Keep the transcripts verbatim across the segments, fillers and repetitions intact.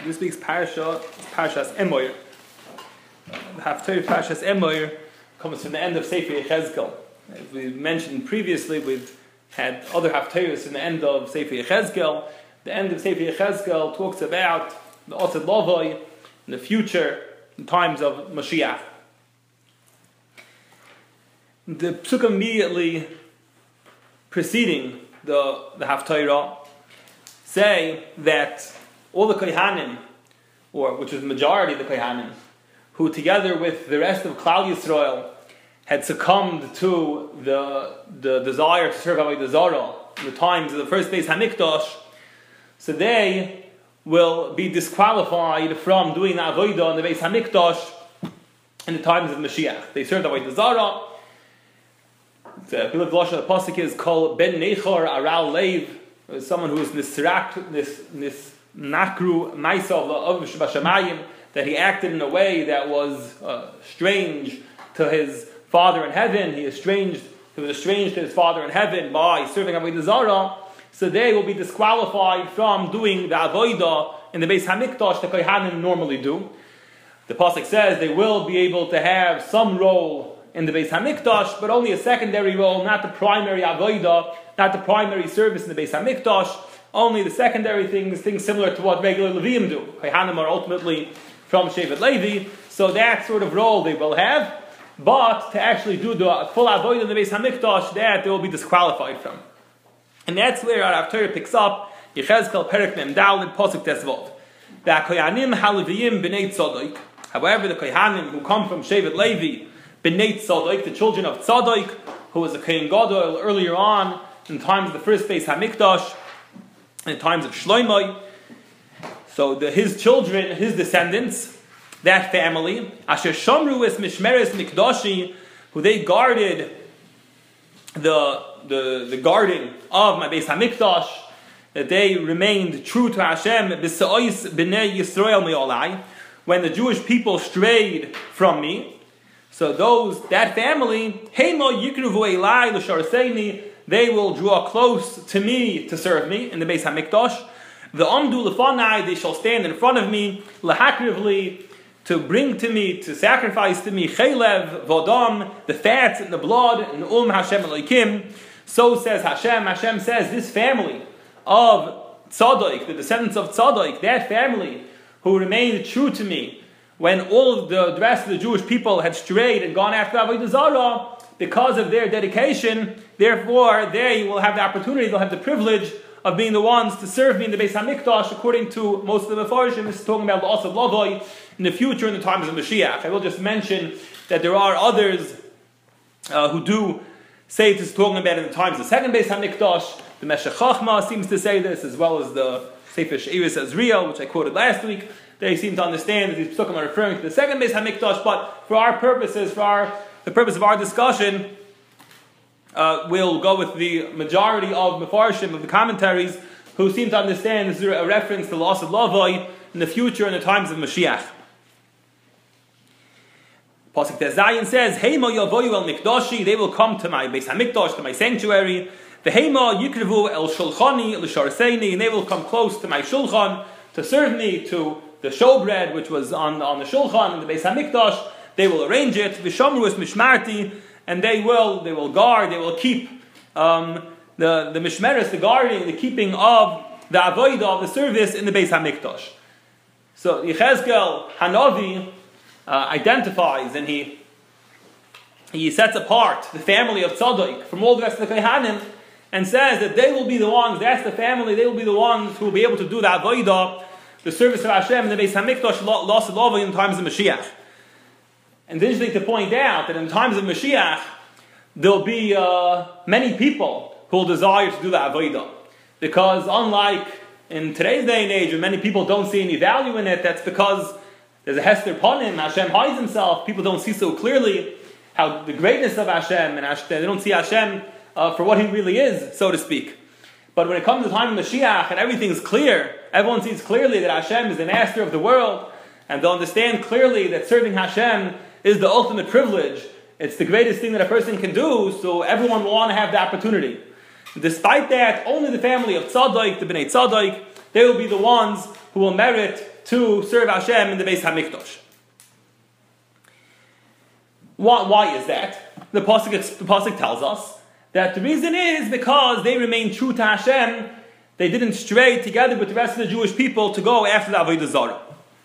This week's parasha is Parashas Emoir. The Haftarah Parashas Emoir comes from the end of Sefer Yechezkel. As we mentioned previously, we've had other Haftarahs from the end of Sefer Yechezkel. The end of Sefer Yechezkel talks about the Osed Lavoi in the future, in times of Mashiach. The Psukim immediately preceding the, the Haftarah say that all the Kohanim, or which is the majority of the Kohanim, who together with the rest of Klal Yisrael had succumbed to the, the desire to serve Avodah Zarah in the times of the first Beis Hamikdash, so they will be disqualified from doing the Avodah in the Beis Hamikdash in the times of Mashiach. They served Avodah Zarah. The Bilut Lashon of the Pasuk is called Ben Nechor Aral Leiv, someone who is nisrak, nis, nis nakru ma'asav of Bashamayim, that he acted in a way that was uh, strange to his Father in heaven. He estranged, he was estranged to his Father in heaven by serving Avodah Zarah. So they will be disqualified from doing the Avodah in the Beis Hamikdash the Kohanim normally do. The Pasuk says they will be able to have some role in the Beis Hamikdash, but only a secondary role, not the primary Avodah, not the primary service in the Beis Hamikdash. Only the secondary things, things similar to what regular Leviim do. Kohanim are ultimately from Shevet Levi, so that sort of role they will have. But to actually do the full Avodah in the Beis Hamikdash, that they will be disqualified from. And that's where our Haftarah picks up, Yechezkel Perek Mem Daled Pasuk Tesvov. The Kohanim Haleviyim B'nei Tzadok. However, the Kohanim who come from Shevet Levi, B'nei Tzadok, the children of Tzadok, who was a Kohen Gadol earlier on, in times of the first Beis Hamikdash, in times of Shlomo. So the, his children, his descendants, that family, Asher Shomru es Mishmeres Mikdashi, who they guarded the, the, the guarding of my Beis Hamikdash, that they remained true to Hashem, B'sa'os B'nei Yisrael Me'olai, when the Jewish people strayed from me. So those, that family, Heimo Yikruvu Elai L'Sharseini, they will draw close to me to serve me in the Beis Hamikdash. The Amdu Lefanai, they shall stand in front of me, Lahakrivli, to bring to me, to sacrifice to me, Chelev, Vodam, the fats and the blood, and Um Hashem Elokim. So says Hashem. Hashem says, this family of Tzadok, the descendants of Tzadok, that family who remained true to me, when all of the, the rest of the Jewish people had strayed and gone after Avodah Zarah, because of their dedication, therefore they will have the opportunity, they'll have the privilege of being the ones to serve me in the Beis Hamikdash, according to most of the Mefarshim. This is talking about the Osed Lavoi in the future, in the times of Mashiach. I will just mention that there are others uh, who do say this is talking about in the times of the second Beis Hamikdash. The Meshech Chochmah seems to say this, as well as the Sefer She'eris Azriel, which I quoted last week. They seem to understand that these psukim are referring to the second Beis Hamikdash, but for our purposes, for our, the purpose of our discussion, uh, we'll go with the majority of Mefarshim, of the commentaries, who seem to understand this is a reference to the Osed Lavoi in the future, in the times of Mashiach. Pasuk Tezayin says, Heimo Yavoyu El Mikdashi, they will come to my Beis Hamikdash, to my sanctuary. The Heima Yikrevu El Shulchani L'Sharseini, and they will come close to my Shulchan to serve me, to the showbread which was on, on the Shulchan in the Beis Hamikdash. They will arrange it, V'shamru es Mishmarti, and they will they will guard, they will keep um, the the Mishmeres, the guarding, the keeping of the Avodah, of the service in the Beis Hamikdash. So Yechezkel Hanavi uh, identifies, and he he sets apart the family of Tzadok from all the rest of the Kohanim, and says that they will be the ones, that's the family, they will be the ones who will be able to do the Avodah, the service of Hashem in the Beis Hamikdash, lost love in the times of Mashiach. And it's interesting to point out that in the times of Mashiach, there'll be uh, many people who will desire to do the Avodah. Because unlike in today's day and age, when many people don't see any value in it, that's because there's a Hester Panim, Hashem hides himself, people don't see so clearly how the greatness of Hashem, and they don't see Hashem uh, for what He really is, so to speak. But when it comes to the time of Mashiach and everything's clear, everyone sees clearly that Hashem is the master of the world, and they'll understand clearly that serving Hashem is the ultimate privilege. It's the greatest thing that a person can do, so everyone will want to have the opportunity. Despite that, only the family of Tzadok, the Bnei Tzadok, they will be the ones who will merit to serve Hashem in the Beis Hamikdash. Why, why is that? The Pasuk, the Pasuk tells us that the reason is because they remained true to Hashem. They didn't stray together with the rest of the Jewish people to go after the Avodah Zarah.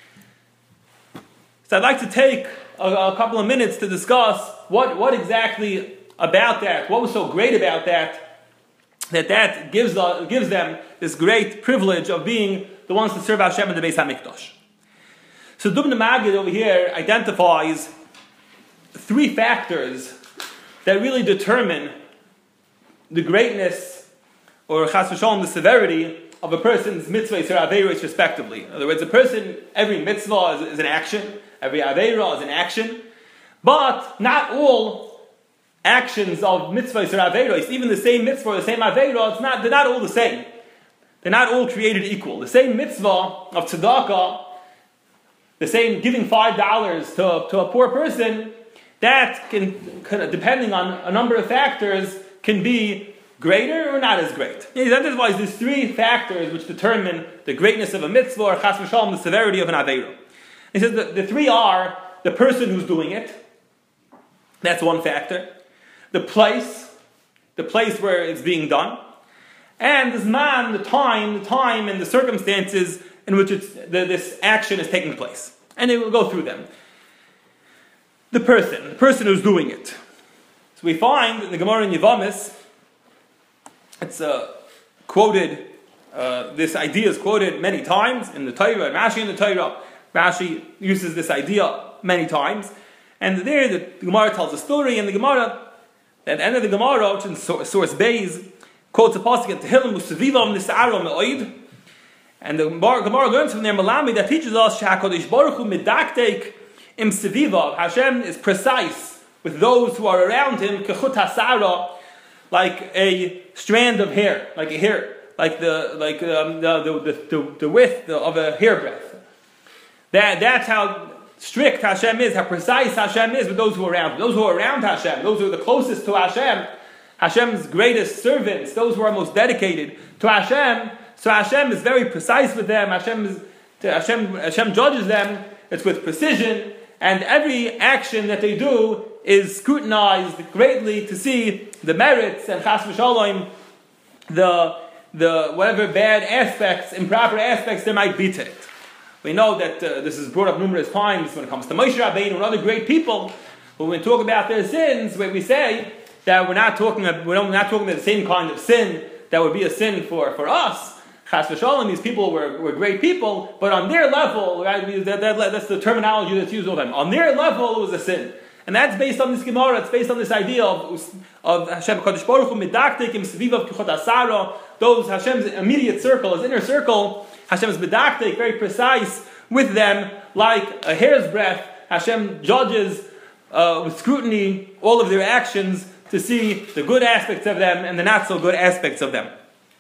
So I'd like to take a, a couple of minutes to discuss what, what exactly about that, what was so great about that, that that gives, uh, gives them this great privilege of being the ones to serve Hashem in the Beis HaMikdash. So Dubna Magid over here identifies three factors that really determine the greatness, or chas v'shalom, the severity of a person's mitzvah or aveiros respectively. In other words, a person, every mitzvah is, is an action, every aveira is an action, but not all actions of mitzvahs or aveiros, even the same mitzvah or the same aveira, it's not, they're not all the same. They're not all created equal. The same mitzvah of tzedakah, the same giving five dollars to, to a poor person, that can, can, depending on a number of factors, can be greater or not as great. He identifies these three factors which determine the greatness of a mitzvah, or chas v'shalom, the severity of an aveira. He says that the three are the person who's doing it. That's one factor. The place, the place where it's being done, and the zman, the time, the time and the circumstances in which it's, the, this action is taking place. And they will go through them. The person, the person who's doing it. So we find in the Gemara in Yevamis, it's uh, quoted, uh, this idea is quoted many times in the Torah, and Rashi in the Torah. Rashi uses this idea many times. And there the Gemara tells a story, and the Gemara, at the end of the Gemara, which in source Beis, quotes a pasuk at Tehillim, Usavivam Nisa'ara Me'oid. And the Gemara learns from there, Malami, that teaches us, Sha'akadosh Baruch Hu Midaktek Im Sevivav. Hashem is precise with those who are around him, Kechut HaSara, like a strand of hair, like a hair, like the like um, the, the, the, the width of a hairbreadth. That, that's how strict Hashem is, how precise Hashem is with those who are around him. Those who are around Hashem, those who are the closest to Hashem, Hashem's greatest servants, those who are most dedicated to Hashem. So Hashem is very precise with them. Hashem is, Hashem, Hashem judges them. It's with precision, and every action that they do is scrutinized greatly to see the merits and chas v'shalom, the the whatever bad aspects, improper aspects there might be to it. We know that uh, this is brought up numerous times when it comes to Moshe Rabbeinu and other great people, when we talk about their sins, where we say that we're not talking about, we're not talking about the same kind of sin that would be a sin for, for us. Chas v'shalom, these people were, were great people, but on their level, right, that, that, that's the terminology that's used all the time. On their level, it was a sin. And that's based on this Gemara, it's based on this idea of, of Hashem Kadosh Baruch Hu Midaktek Im Sevivav Kechut HaSara, those Hashem's immediate circle, his inner circle, Hashem is Midaktek, very precise with them, like a hair's breadth. Hashem judges uh, with scrutiny all of their actions to see the good aspects of them and the not so good aspects of them.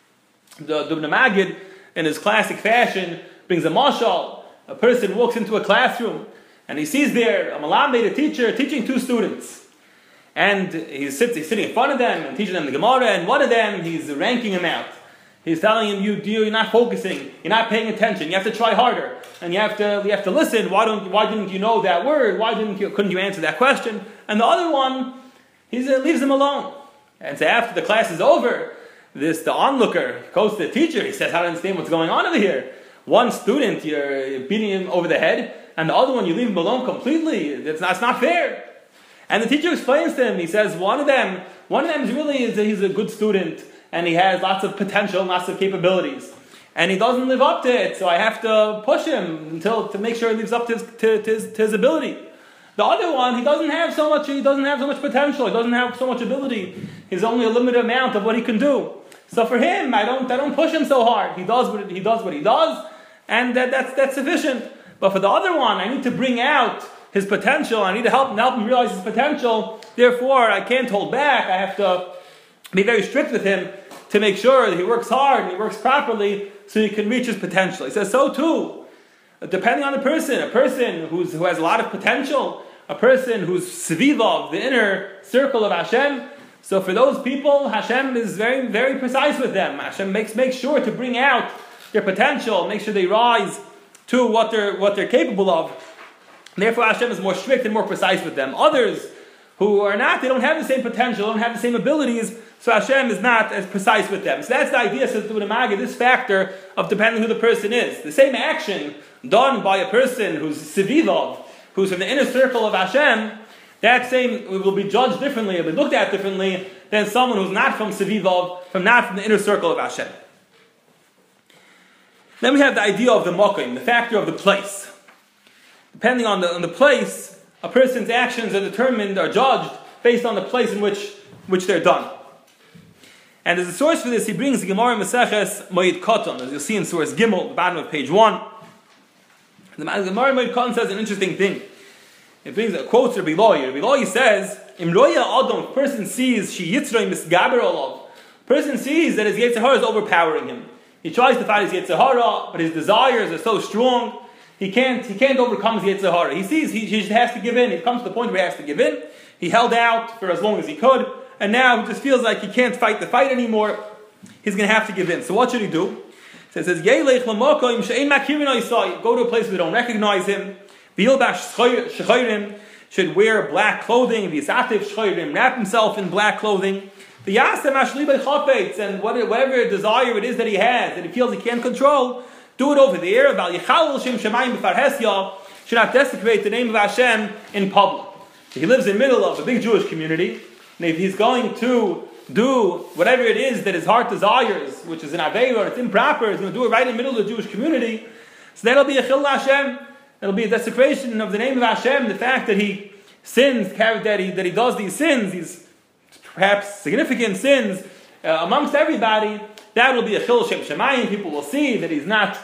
The Dubna Magid, in his classic fashion, brings a mashal. A person walks into a classroom and he sees there a malamed, a teacher, teaching two students. And he sits, he's sitting in front of them and teaching them the Gemara, and one of them, he's ranking him out. He's telling him, you, you're not focusing, you're not paying attention, you have to try harder, and you have to, you have to listen. Why don't, why didn't you know that word? Why didn't you, couldn't you answer that question? And the other one, he uh, leaves him alone. And so after the class is over, this the onlooker goes to the teacher. He says, "I don't understand what's going on over here. One student, you're beating him over the head, and the other one, you leave him alone completely. It's not, it's not fair." And the teacher explains to him. He says, "One of them, one of them is really is a, he's a good student, and he has lots of potential, lots of capabilities, and he doesn't live up to it. So I have to push him until to make sure he lives up to his, to, to his, to his ability. The other one, he doesn't have so much. He doesn't have so much potential. He doesn't have so much ability. He's only a limited amount of what he can do. So for him, I don't, I don't push him so hard. He does what he does what he does, and that, that's that's sufficient. But for the other one, I need to bring out his potential. I need to help him, help him realize his potential. Therefore, I can't hold back. I have to be very strict with him to make sure that he works hard and he works properly so he can reach his potential." He says, so too, depending on the person, a person who's, who has a lot of potential, a person who's Sevivav, the inner circle of Hashem, so for those people, Hashem is very, very precise with them. Hashem makes, makes sure to bring out their potential, make sure they rise to what they're what they're capable of. Therefore, Hashem is more strict and more precise with them. Others who are not, they don't have the same potential, don't have the same abilities, so Hashem is not as precise with them. So that's the idea, says the Maggid, this factor of depending who the person is. The same action done by a person who's Sivivov, who's in the inner circle of Hashem, that same will be judged differently, will be looked at differently than someone who's not from Sivivov, from not from the inner circle of Hashem. Then we have the idea of the Mokim, the factor of the place. Depending on the, on the place, a person's actions are determined, are judged based on the place in which, which they're done. And as a source for this, he brings the Gemara Maseches Moed Katan, as you'll see in source Gimel, the bottom of page one. The Gemara Moed Katan says an interesting thing. It brings a quote to Rabbi Eloi. Rabbi Eloi says, Im roya Adam, a person sees, she yitzroi misgaber olav. Person sees that his Yetzer Hara is overpowering him. He tries to fight his Yetzer Hara, but his desires are so strong, he can't, he can't overcome his Yetzer Hara. He sees he, he just has to give in. He comes to the point where he has to give in. He held out for as long as he could, and now he just feels like he can't fight the fight anymore. He's going to have to give in. So what should he do? So it says, Yeilech l'mokoim she'ein makirin ha'isai. Go to a place where they don't recognize him. V'yilbash shchayrim, should wear black clothing. V'yisatif shchayrim, wrap himself in black clothing. V'yasem ashli b'chafetz, and whatever desire it is that he has, that he feels he can't control, do it over there. Val yichalel shem shemayim b'farhesya, should not desecrate the name of Hashem in public. So he lives in the middle of a big Jewish community, and if he's going to do whatever it is that his heart desires, which is an aveira, or it's improper, he's going to do it right in the middle of the Jewish community, so that'll be a chil Hashem. It'll be a desecration of the name of Hashem. The fact that he sins, that he, that he does these sins, these perhaps significant sins uh, amongst everybody, that will be a chil shem shemayim. People will see that he's not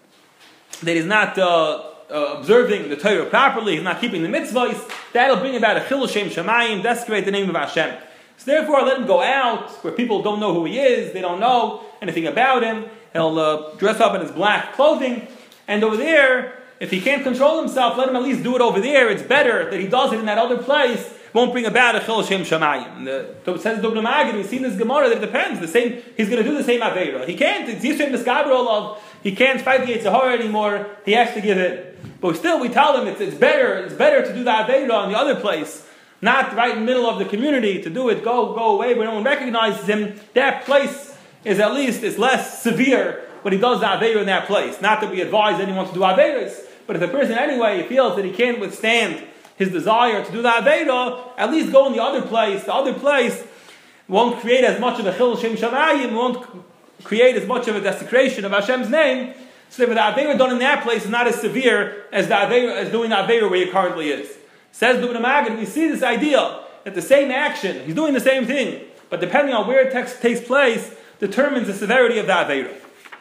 that he's not uh, uh, observing the Torah properly. He's not keeping the mitzvahs. That'll bring about a chil shem shemayim, desecrate the name of Hashem. So therefore, let him go out where people don't know who he is. They don't know anything about him. He'll uh, dress up in his black clothing, and over there, if he can't control himself, let him at least do it over there. It's better that he does it in that other place. Won't bring about a chil shem shamayim. So it says the Maggid, we see in this Gemara that it depends. The same, he's going to do the same aveira. He can't. It's Yisrael Miskaber Olav. He can't fight the Yetzer Hara anymore. He has to give it. But still, we tell him it's, it's better. It's better to do the aveira in the other place, not right in the middle of the community. To do it, go go away where no one recognizes him. That place is at least is less severe when he does the aveira in that place. Not that we advise anyone to do aveiras. But if the person anyway feels that he can't withstand his desire to do the Aveira, at least go in the other place. The other place won't create as much of a chil shem shamayim, won't create as much of a desecration of Hashem's name. So that the Aveira done in that place is not as severe as the Aveira, as doing the Aveira where he currently is. Says the Maggid, we see this idea that the same action, he's doing the same thing, but depending on where it takes, takes place, determines the severity of the Aveira.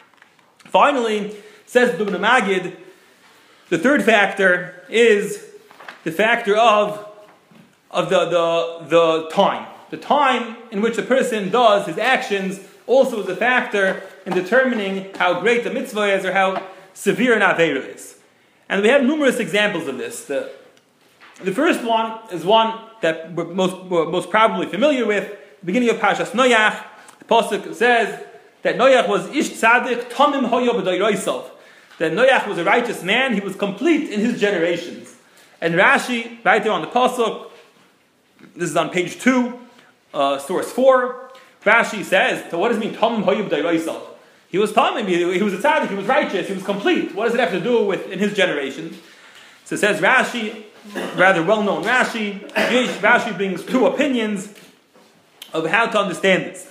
Finally, says the Maggid, the third factor is the factor of, of the, the, the time. The time in which a person does his actions also is a factor in determining how great the mitzvah is or how severe an aveira is. And we have numerous examples of this. The, the first one is one that we're most, we're most probably familiar with. The beginning of Parshas Noach, the Pasuk says that Noach was ish tzadik tamim hoya b'dayroisav. That Noach was a righteous man, he was complete in his generations. And Rashi, right there on the Pasuk, this is on page two, uh, source four, Rashi says, so what does it mean, Tamim Hoyib Dayraisal? He was Tamim, he was a tzaddik, he was righteous, he was complete. What does it have to do with in his generation? So it says Rashi, rather well-known Rashi, Rashi brings two opinions of how to understand this.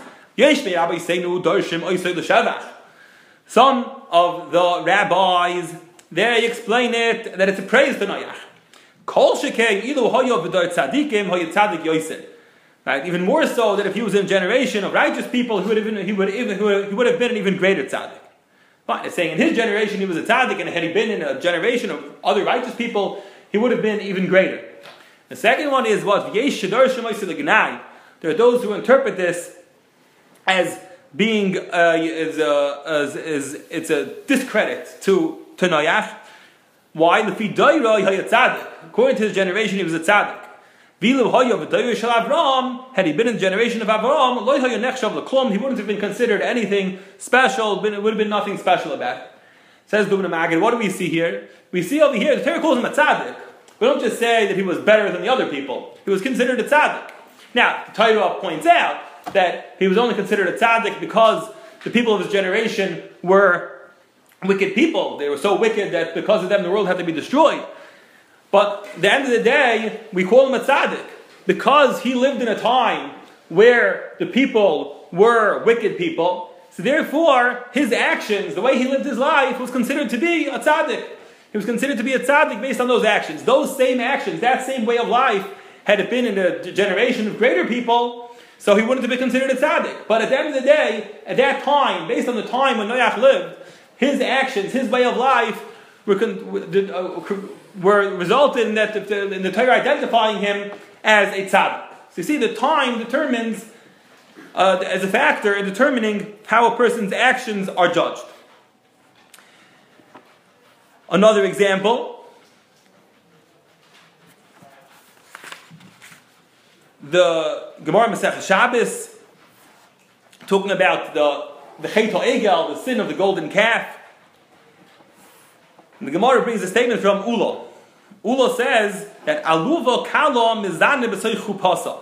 Some of the rabbis, they explain it that it's a praise to Noach. Kol shekei ilu hoyo v'dor tzadikim hoyo tzadik yoyser. Right? Even more so that if he was in a generation of righteous people, he would have been, he would, he would, he would have been an even greater tzaddik. Fine, it's saying in his generation he was a tzaddik, and had he been in a generation of other righteous people, he would have been even greater. The second one is what v'yesh shador shemoyser l'gnai. There are those who interpret this as being uh, is, uh, as, is it's a discredit to to Noach. Why? According to his generation, he was a tzaddik. Had he been in the generation of Avraham, he wouldn't have been considered anything special. It would have been nothing special about it. Says Dubna Magid, what do we see here? We see over here, the Torah calls him a tzaddik. We don't just say that he was better than the other people. He was considered a tzaddik. Now, the Torah points out that he was only considered a tzaddik because the people of his generation were wicked people. They were so wicked that because of them the world had to be destroyed. But at the end of the day, we call him a tzaddik because he lived in a time where the people were wicked people. So therefore, his actions, the way he lived his life, was considered to be a tzaddik. He was considered to be a tzaddik based on those actions. Those same actions, that same way of life, had it been in a generation of greater people, so he wouldn't have been considered a tzaddik. But at the end of the day, at that time, based on the time when Noach lived, his actions, his way of life, were, were resulted in, that, in the Torah identifying him as a tzaddik. So you see, the time determines, uh, as a factor in determining how a person's actions are judged. Another example, the Gemara Masechah Shabbos, talking about the the Chet HaEgel, the sin of the golden calf. And the Gemara brings a statement from Ula. Ula says that Aluva Kala Mizane B'Soy Chupasa.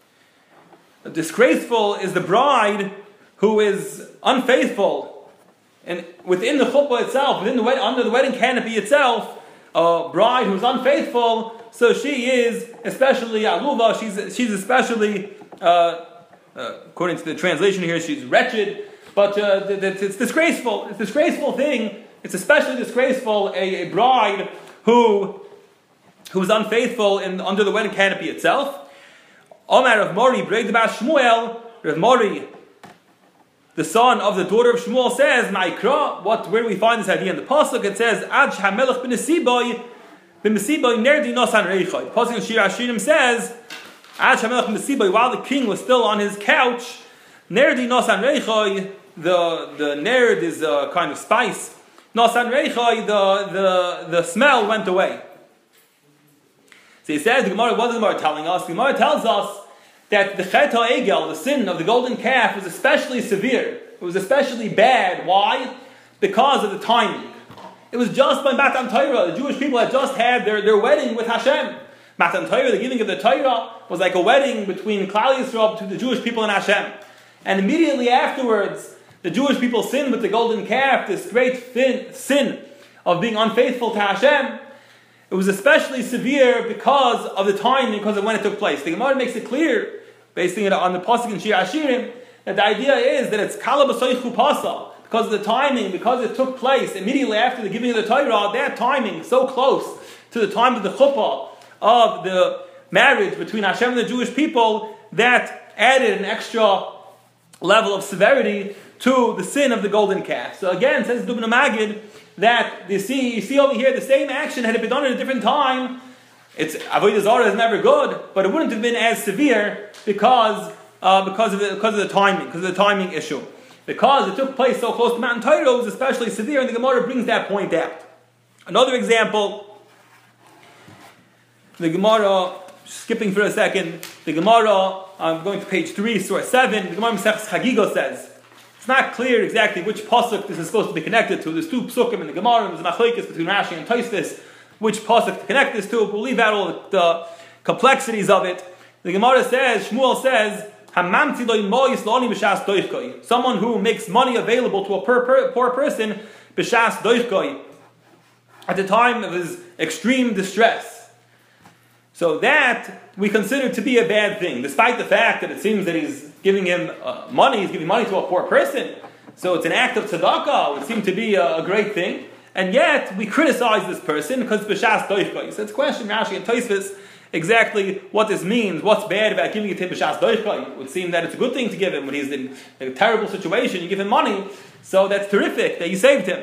Disgraceful is the bride who is unfaithful, and within the chuppah itself, within the wed- under the wedding canopy itself, a bride who's unfaithful. So she is especially aluva. She's she's especially, uh, uh, according to the translation here, she's wretched. But uh, it's disgraceful. It's a disgraceful thing. It's especially disgraceful a, a bride who who is unfaithful in under the wedding canopy itself. Omar of Mori, Breg Debas Shmuel, Rav Mori, the son of the daughter of Shmuel, says, Ma'ikra, what, where do we find this idea in the Pasuk? It says, Ad Shamelech ben Nesiboy, ben Nesiboy nerdi nosan reichai. The Pasuk in Shir Hashirim says, Ad Shamelech ben Nesiboy, while the king was still on his couch, nerdi nosan reichai, the, the nerd is a kind of spice, nosan reichai, the, the, the smell went away. So he says, the Gemara, what is the Gemara telling us? The Gemara tells us that the Chet HaEgel, the sin of the golden calf, was especially severe. It was especially bad. Why? Because of the timing. It was just by Matan Torah. The Jewish people had just had their, their wedding with Hashem. Matan Torah, the giving of the Torah, was like a wedding between Klal Yisrael to the Jewish people and Hashem. And immediately afterwards, the Jewish people sinned with the golden calf, this great fin, sin of being unfaithful to Hashem. It was especially severe because of the timing, because of when it took place. The Gemara makes it clear, basing it on the Pasuk in Shir Hashirim, that the idea is that it's Kala B'Soy Chupasa, because of the timing, because it took place immediately after the giving of the Torah. That timing, so close to the time of the chuppah, of the marriage between Hashem and the Jewish people, that added an extra level of severity to the sin of the golden calf. So again, says Dubna Magid, that you see, you see over here, the same action had it been done at a different time. It's Avodah Zarah is never good, but it wouldn't have been as severe because uh, because of the, because of the timing, because of the timing issue. Because it took place so close to Mount Torah, it was especially severe, and the Gemara brings that point out. Another example, the Gemara, skipping for a second, the Gemara, I'm going to page three, source seven, the Gemara Masechus Chagiga says, it's not clear exactly which pasuk this is supposed to be connected to. There's two psukim in the Gemara, there's a machlokes between Rashi and Tosfos, which pasuk to connect this to. We'll leave out all the complexities of it. The Gemara says, Shmuel says, someone who makes money available to a poor, poor, poor person b'shas doichkoi, at the time of his extreme distress. So that we consider to be a bad thing, despite the fact that it seems that he's giving him uh, money, he's giving money to a poor person. So it's an act of tzedakah, it would seem to be a, a great thing. And yet, we criticize this person because b'shas doichkoi. So it's a question, Rashi and Tosfos, exactly what this means. What's bad about giving it to him b'shas doichkoi? It would seem that it's a good thing to give him when he's in a terrible situation. You give him money, so that's terrific that you saved him.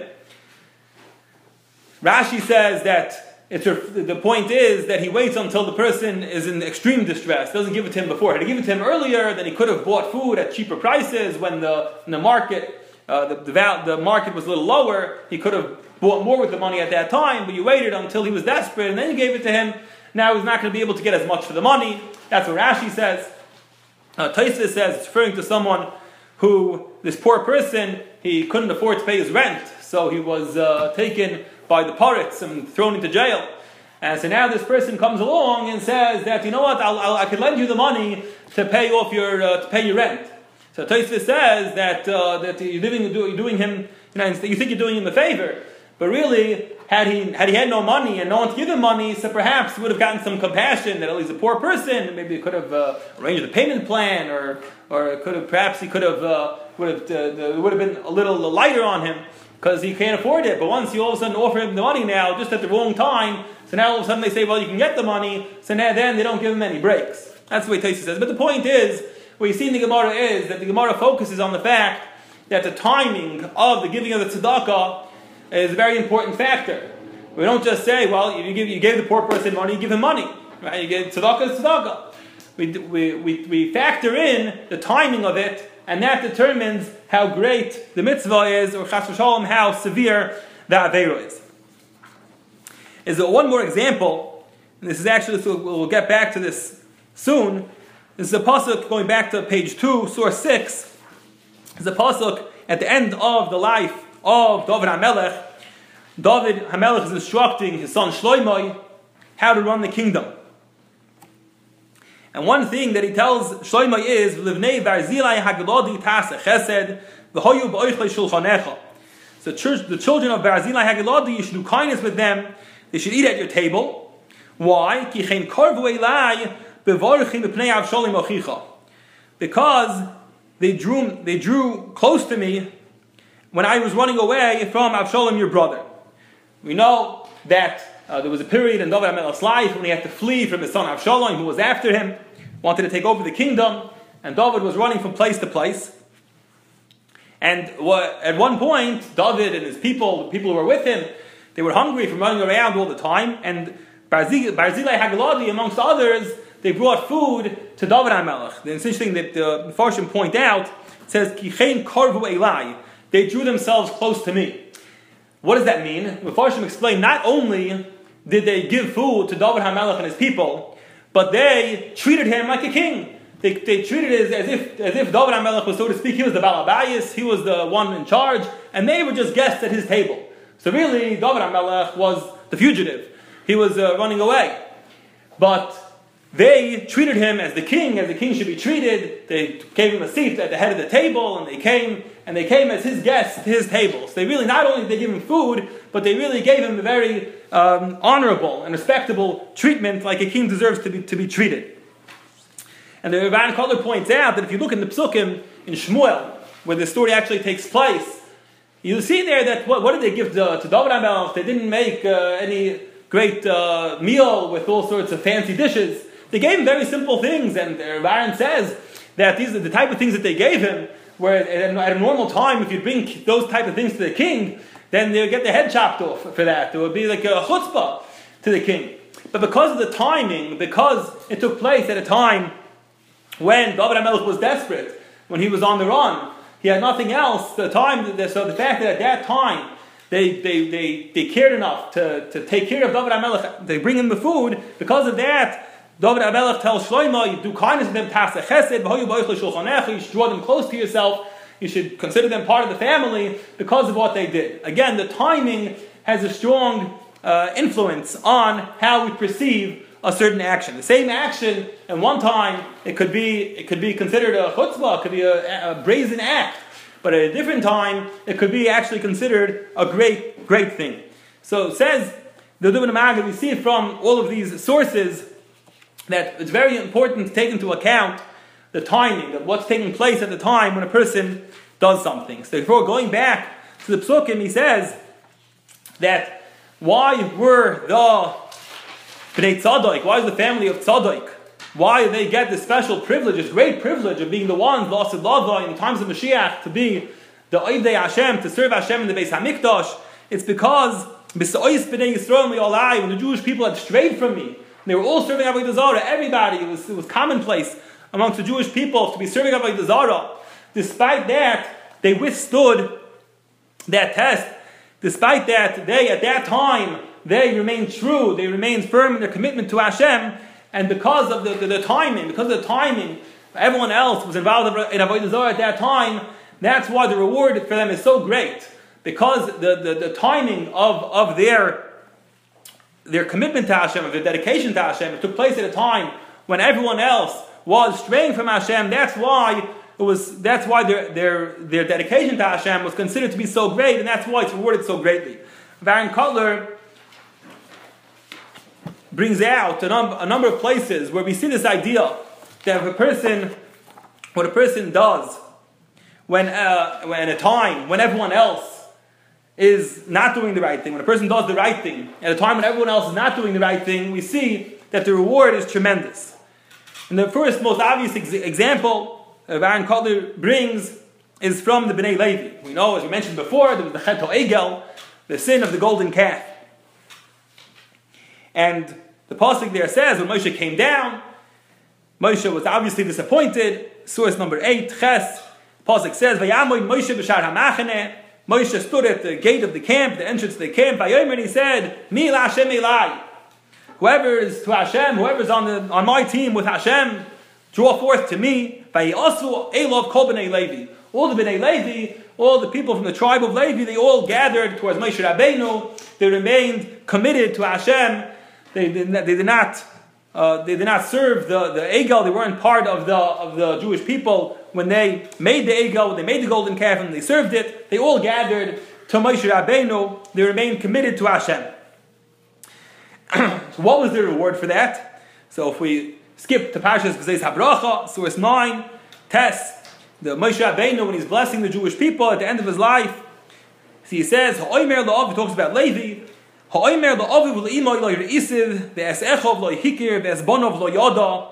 Rashi says that it's a, the point is that he waits until the person is in extreme distress, doesn't give it to him before. Had he given it to him earlier, then he could have bought food at cheaper prices when the, in the market uh, the, the, the market was a little lower. He could have bought more with the money at that time, but you waited until he was desperate and then you gave it to him. Now he's not going to be able to get as much for the money. That's what Rashi says. Uh, Tosfos says it's referring to someone who, this poor person, he couldn't afford to pay his rent. so he was uh, taken by the pirates and thrown into jail. And so now this person comes along and says that, you know what, I'll, I'll, I can lend you the money to pay off your uh, to pay your rent. So Tosfos says that uh, that you're doing you're doing him, you know, you think you're doing him a favor, but really, had he had he had no money and no one to give him money, so perhaps he would have gotten some compassion that, oh, he's a poor person, and maybe he could have uh, arranged a payment plan, or or could have perhaps he could have uh, would have uh, would have been a little lighter on him because he can't afford it. But once you all of a sudden offer him the money now, just at the wrong time, so now all of a sudden they say, well, you can get the money. So now then they don't give him any breaks. That's the way Tosfos says. But the point is, what you see in the Gemara is that the Gemara focuses on the fact that the timing of the giving of the tzedakah is a very important factor. We don't just say, well, you give you gave the poor person money, you give him money, right? You give tzedakah is tzedakah. We, we we we factor in the timing of it, and that determines how great the mitzvah is, or chas v'shalom, how severe the aveira is. Is there one more example? And this is actually, so we'll get back to this soon. This is a pasuk going back to page two, source six. It's a pasuk at the end of the life of David HaMelech. David HaMelech is instructing his son Shlomo how to run the kingdom. And one thing that he tells Shlomo is, "Livnei Barzilai Hagelodi Tasa Chesed v'Hoyu b'Oichlei Shulchanecha." So the children of Barzilai Hagelodi, you should do kindness with them. They should eat at your table. Why? Ki chen korvu elai bevorchim b'pnei Avshalom achicha. Because they drew they drew close to me when I was running away from Avshalom, your brother. We know that uh, there was a period in David HaMelech's life when he had to flee from his son Avshalom, who was after him, wanted to take over the kingdom, and David was running from place to place. And uh, at one point, David and his people, the people who were with him, they were hungry from running around all the time, and Barzilai Hagelodi, amongst others, they brought food to David HaMelech. The interesting thing that the Mefarshim point out, it says, Kichein korvu elai. They drew themselves close to me. What does that mean? Mefarshim explain, not only did they give food to David HaMelech and his people, but they treated him like a king. They, they treated it as, as if as if David HaMelech was, so to speak, he was the Baal Habayis, he was the one in charge, and they were just guests at his table. So really, David HaMelech was the fugitive. He was uh, running away. But they treated him as the king, as the king should be treated. They gave him a seat at the head of the table, and they came and they came as his guests to his table. So they really, not only did they give him food, but they really gave him a very um, honorable and respectable treatment, like a king deserves to be to be treated. And the Ran Koller points out that if you look in the Psukim in Shmuel, where the story actually takes place, you'll see there that what, what did they give to, to David HaMelech? They didn't make uh, any great uh, meal with all sorts of fancy dishes. They gave him very simple things, and Aaron says that these are the type of things that they gave him, where at a normal time, if you bring those type of things to the king, then they would get their head chopped off for that. It would be like a chutzpah to the king. But because of the timing, because it took place at a time when David HaMelech was desperate, when he was on the run, he had nothing else, the time, so the fact that at that time, They, they, they, they cared enough to, to take care of David HaMelech, they bring him the food. Because of that, David HaMelech tells Shlomo, you do kindness to them, you should draw them close to yourself, you should consider them part of the family because of what they did. Again, the timing has a strong uh, influence on how we perceive a certain action. The same action, at one time, it could be it could be considered a chutzpah, it could be a, a brazen act. But at a different time, it could be actually considered a great, great thing. So it says, the Dubin Maggid, we see from all of these sources that it's very important to take into account the timing of what's taking place at the time when a person does something. So before going back to the Psukim, he says that why were the Bnei Tzadok, why is the family of Tzadok, why they get this special privilege, this great privilege of being the ones, the Asid Lava, in the times of Mashiach, to be the Oivdei Hashem, to serve Hashem in the Beis HaMikdash. It's because B'Sa'ois B'nei Yisrael Mi'olai, when the Jewish people had strayed from me, they were all serving Avodah Zarah, everybody, it was, it was commonplace amongst the Jewish people to be serving Avodah Zarah. Despite that, they withstood that test. Despite that, they, at that time, they remained true, they remained firm in their commitment to Hashem. And because of the, the, the timing, because of the timing, everyone else was involved in Avodah Zarah at that time, that's why the reward for them is so great. because the, the, the timing of, of their, their commitment to Hashem, of their dedication to Hashem, it took place at a time when everyone else was straying from Hashem. That's why it was. That's why their their their dedication to Hashem was considered to be so great, and that's why it's rewarded so greatly. Baron Kotler brings out a, num- a number of places where we see this idea that if a person, what a person does when, uh, when at a time when everyone else is not doing the right thing, when a person does the right thing at a time when everyone else is not doing the right thing, we see that the reward is tremendous. And the first most obvious ex- example uh, Baron Kotler brings is from the Bnei Levi. We know, as we mentioned before, there was the Chet HaEgel, the sin of the golden calf. And the pasuk there says, when Moshe came down, Moshe was obviously disappointed. Source number eight, Ches, pasuk says, Vayamoy Moshe b'shar hamachane. Moshe stood at the gate of the camp, the entrance to the camp, Vayomer, and he said, Mi la Hashem elai. Whoever is to Hashem, whoever is on the on my team with Hashem, draw forth to me. Vayasu elov kol b'nei Levi. All the b'nei Levi, all the people from the tribe of Levi, they all gathered towards Moshe Rabbeinu. They remained committed to Hashem. They did not, they did not, uh, they did not serve the, the Egel. They weren't part of the of the Jewish people when they made the Egel, when they made the golden calf and they served it. They all gathered to Moshe Rabbeinu. They remained committed to Hashem. So what was the reward for that? So if we skip to Parshas B'zeis HaBracha, source nine, Tes, the Moshe Rabbeinu, when he's blessing the Jewish people at the end of his life, so he says, Ha'omer la'av, he talks about Levi, Ha'omer la'av v'la'imoi lo yir'isiv, v'es'echov lo yihikir, v'esbonov lo yoda,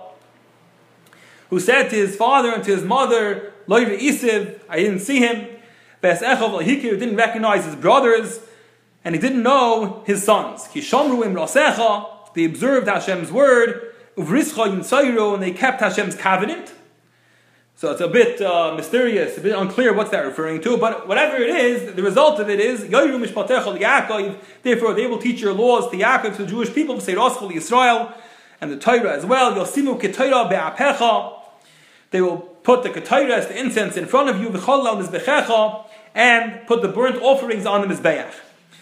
who said to his father and to his mother, lo yir'isiv, I didn't see him, v'es'echov lo yihikir, didn't recognize his brothers, and he didn't know his sons. Ki shamru im rasecha, they observed Hashem's word, uvrischa yinsayru, and they kept Hashem's covenant. So it's a bit uh, mysterious, a bit unclear what's that referring to, but whatever it is, the result of it is, yoyru mishpatecha li'Yaakov, therefore they will teach your laws to Yaakov, to the Jewish people, v'seiroscha li'Yisrael, and the Torah as well, yosimu ketayra be'apecha, they will put the ketayra, the incense, in front of you, v'chol al mizbechecha, and put the burnt offerings on the mizbeach.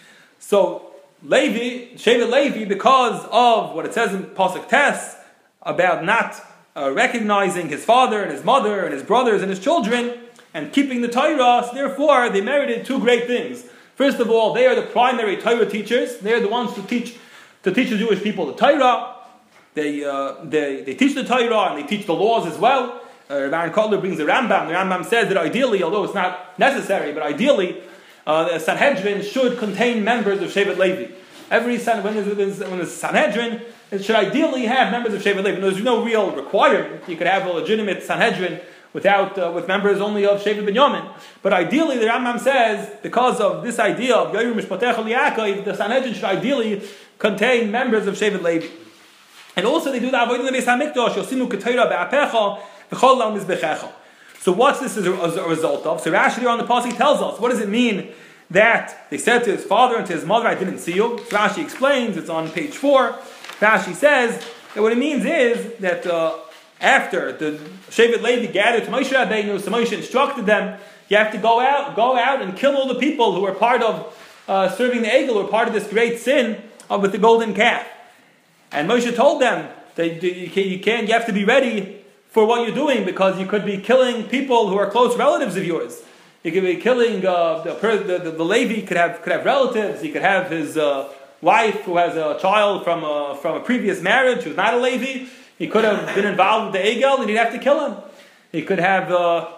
So, Levi, Shevet Levi, because of what it says in Pasuk Tes, about not uh, recognizing his father and his mother and his brothers and his children, and keeping the Torah, so therefore they merited two great things. First of all, they are the primary Torah teachers. They are the ones to teach to teach the Jewish people the Torah. They, uh, they, they teach the Torah and they teach the laws as well. Uh, Baron Kotler brings the Rambam. The Rambam says that ideally, although it's not necessary, but ideally, Uh, the Sanhedrin should contain members of Shevet Levi. Every when there's, when there's Sanhedrin, it should ideally have members of Shevet Levi. There's no real requirement. You could have a legitimate Sanhedrin without uh, with members only of Shevet Binyamin. But ideally, the Rambam says, because of this idea of Yoyru Mishpatecha Li'Yaakov, the Sanhedrin should ideally contain members of Shevet Levi. And also they do the Avodah Beis HaMikdash, Yosinu Ketayra Be'apecha, V'chol Al Mizbechecha. So what's this as a, as a result of? So Rashi on the pasuk tells us, what does it mean that they said to his father and to his mother, I didn't see you? So Rashi explains, it's on page four. Rashi says that what it means is that uh, after the Shevet Levi gathered to Moshe Rabbeinu, so Moshe instructed them, you have to go out, go out and kill all the people who are part of uh, serving the Egel, who are part of this great sin uh, with the golden calf. And Moshe told them that you can't, you can't, you have to be ready for what you're doing, because you could be killing people who are close relatives of yours. You could be killing uh, the, the, the the Levi could have could have relatives. He could have his uh, wife who has a child from a, from a previous marriage who's not a Levi. He could have been involved with the Egel, and he'd have to kill him. He could have uh,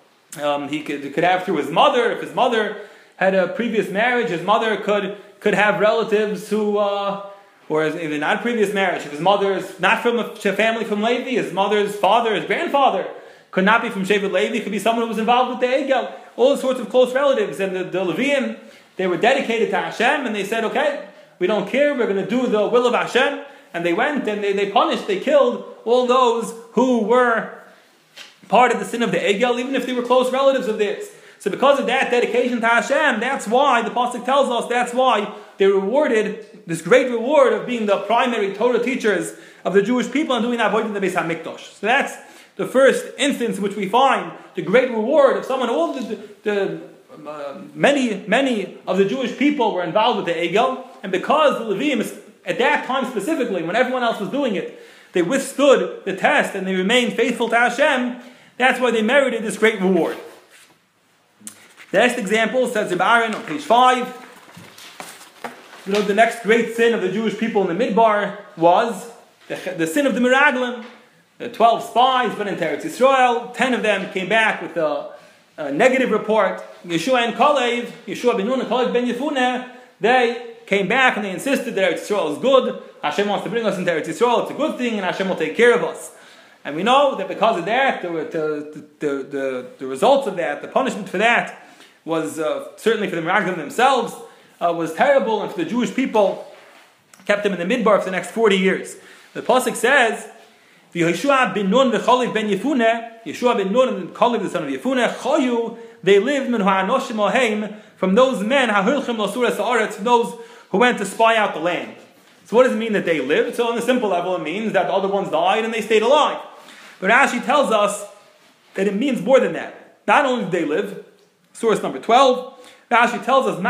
um, he could he could have through his mother. If his mother had a previous marriage, his mother could could have relatives who. Uh, Or even not previous marriage, if his mother is not from a family from Levi, his mother's father, his grandfather, could not be from Shevet Levi, could be someone who was involved with the Egel, all sorts of close relatives. And the, the Leviim, they were dedicated to Hashem, and they said, okay, we don't care, we're going to do the will of Hashem. And they went and they, they punished, they killed all those who were part of the sin of the Egel, even if they were close relatives of theirs. So because of that dedication to Hashem, that's why, the Pasuk tells us, that's why they rewarded this great reward of being the primary Torah teachers of the Jewish people and doing Avodah Beis HaMikdash. So that's the first instance in which we find the great reward of someone. All the, the uh, many, many of the Jewish people were involved with the Egel, and because the Levim, at that time specifically, when everyone else was doing it, they withstood the test and they remained faithful to Hashem, that's why they merited this great reward. The next example says Reb Aaron on page five. You know, the next great sin of the Jewish people in the Midbar was the, the sin of the Meraglim. The twelve spies went into Eretz Yisrael. Ten of them came back with a, a negative report. Yeshua and Kalev, Yeshua ben Nun and Kalev ben Yefuneh, they came back and they insisted that Eretz Yisrael is good. Hashem wants to bring us into Eretz Yisrael. It's a good thing, and Hashem will take care of us. And we know that because of that, the, the, the, the, the results of that, the punishment for that, was uh, certainly for the Meraglim themselves, uh, was terrible, and for the Jewish people, kept them in the Midbar for the next forty years. The Pasuk says, Yeshua ben Nun v'Chalev ben Yefuneh, Yeshua ben Nun and Kalev the son of Yefuneh, Chayu, they lived min ha'anoshim oheim, from those men, ha'hilchim l'suras ha'aretz, from those who went to spy out the land. So what does it mean that they lived? So on a simple level, it means that the other ones died and they stayed alive. But Rashi tells us that it means more than that. Not only did they live, source number twelve, Rashi tells us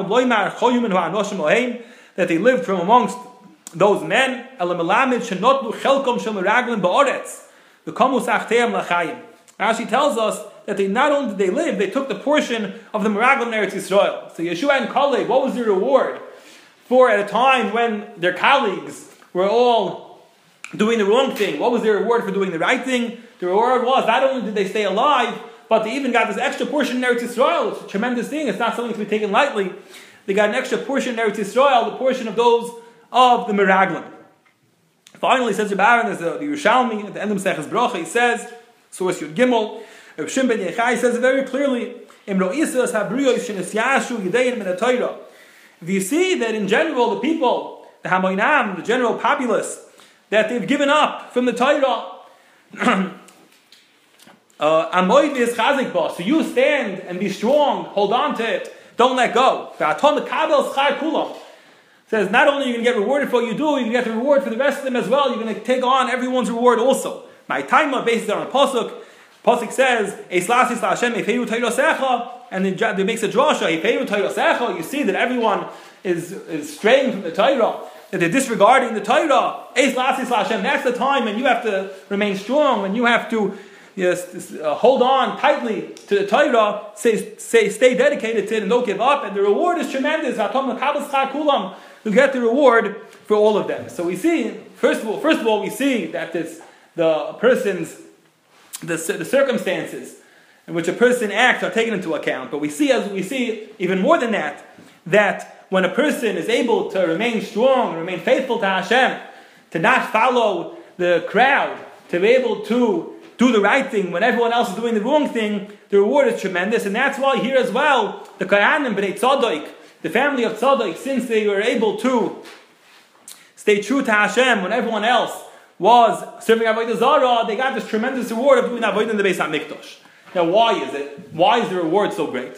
that they lived from amongst those men. Rashi tells us that they not only did they live, they took the portion of the Meraglim Eretz Yisrael. So Yeshua and Kalev, what was their reward for at a time when their colleagues were all doing the wrong thing? What was their reward for doing the right thing? The reward was not only did they stay alive, but they even got this extra portion in Eretz Yisrael. It's a tremendous thing. It's not something to be taken lightly. They got an extra portion in Eretz Yisrael, the portion of those of the Meraglim. Finally, says Reb Aaron, as the Yerushalmi, at the end of Maseches Bracha, he says, source Yud Gimel, Reb Shimon ben Yochai says it very clearly, if you see that in general, the people, the Hamoinam, the general populace, that they've given up from the Torah, Amoid is chazik ba. So you stand and be strong, hold on to it, don't let go. Says not only are you going to get rewarded for what you do, you're going to get the reward for the rest of them as well. You're going to take on everyone's reward also. My taima based on a pasuk. Pasuk says, "Eislasis Hashem efeiru tayrosecha," and then it makes a drasha. Efeiru tayrosecha. You see that everyone is is straying from the Torah, that they're disregarding the Torah. Eislasis Hashem. That's the time when you have to remain strong, when you have to. Yes, uh, hold on tightly to the Torah, say, say, stay dedicated to it and don't give up, and the reward is tremendous. You get the reward for all of them. So we see, first of all, first of all, we see that this, the person's, the, the circumstances in which a person acts are taken into account. But we see, as we see, even more than that, that when a person is able to remain strong, remain faithful to Hashem, to not follow the crowd, to be able to do the right thing when everyone else is doing the wrong thing, the reward is tremendous. And that's why here as well, the Kohanim Bnei Tzadok, the family of Tzadok, since they were able to stay true to Hashem when everyone else was serving Avodah Zarah, they got this tremendous reward of doing Avodah in the Beis HaMikdash. Now why is it? Why is the reward so great?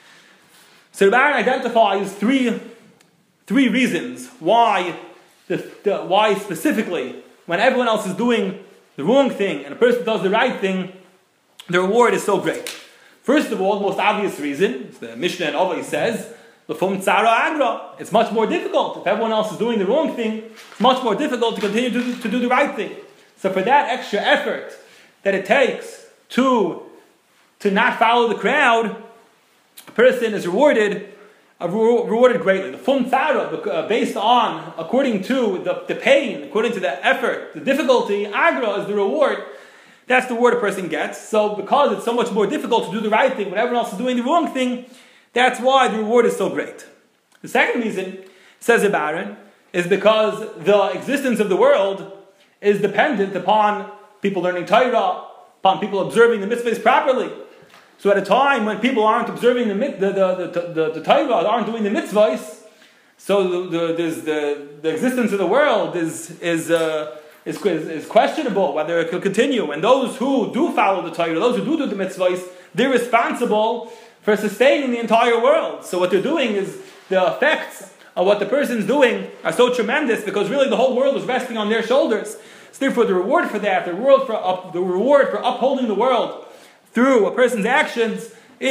So the Baron identifies three, three reasons why, the, the, why specifically, when everyone else is doing the wrong thing and a person does the right thing, the reward is so great. First of all, the most obvious reason, the Mishnah and Avos says, L'fum tzara agra. It's much more difficult. If everyone else is doing the wrong thing, it's much more difficult to continue to, to do the right thing. So for that extra effort that it takes to, to not follow the crowd, a person is rewarded uh, rewarded greatly. The fum tzara, uh, based on, according to the, the pain, according to the effort, the difficulty, agra is the reward. That's the reward a person gets. So because it's so much more difficult to do the right thing when everyone else is doing the wrong thing, that's why the reward is so great. The second reason, says Reb Aaron, is because the existence of the world is dependent upon people learning Torah, upon people observing the mitzvahs properly. So at a time when people aren't observing the the the the, the, the Torah, aren't doing the mitzvahs, so the the, the the existence of the world is is uh, is is questionable whether it could continue. And those who do follow the Torah, those who do do the mitzvahs, they're responsible for sustaining the entire world. So what they're doing is the effects of what the person's doing are so tremendous because really the whole world is resting on their shoulders. So therefore, the reward for that, the reward for up, the reward for upholding the world through a person's actions is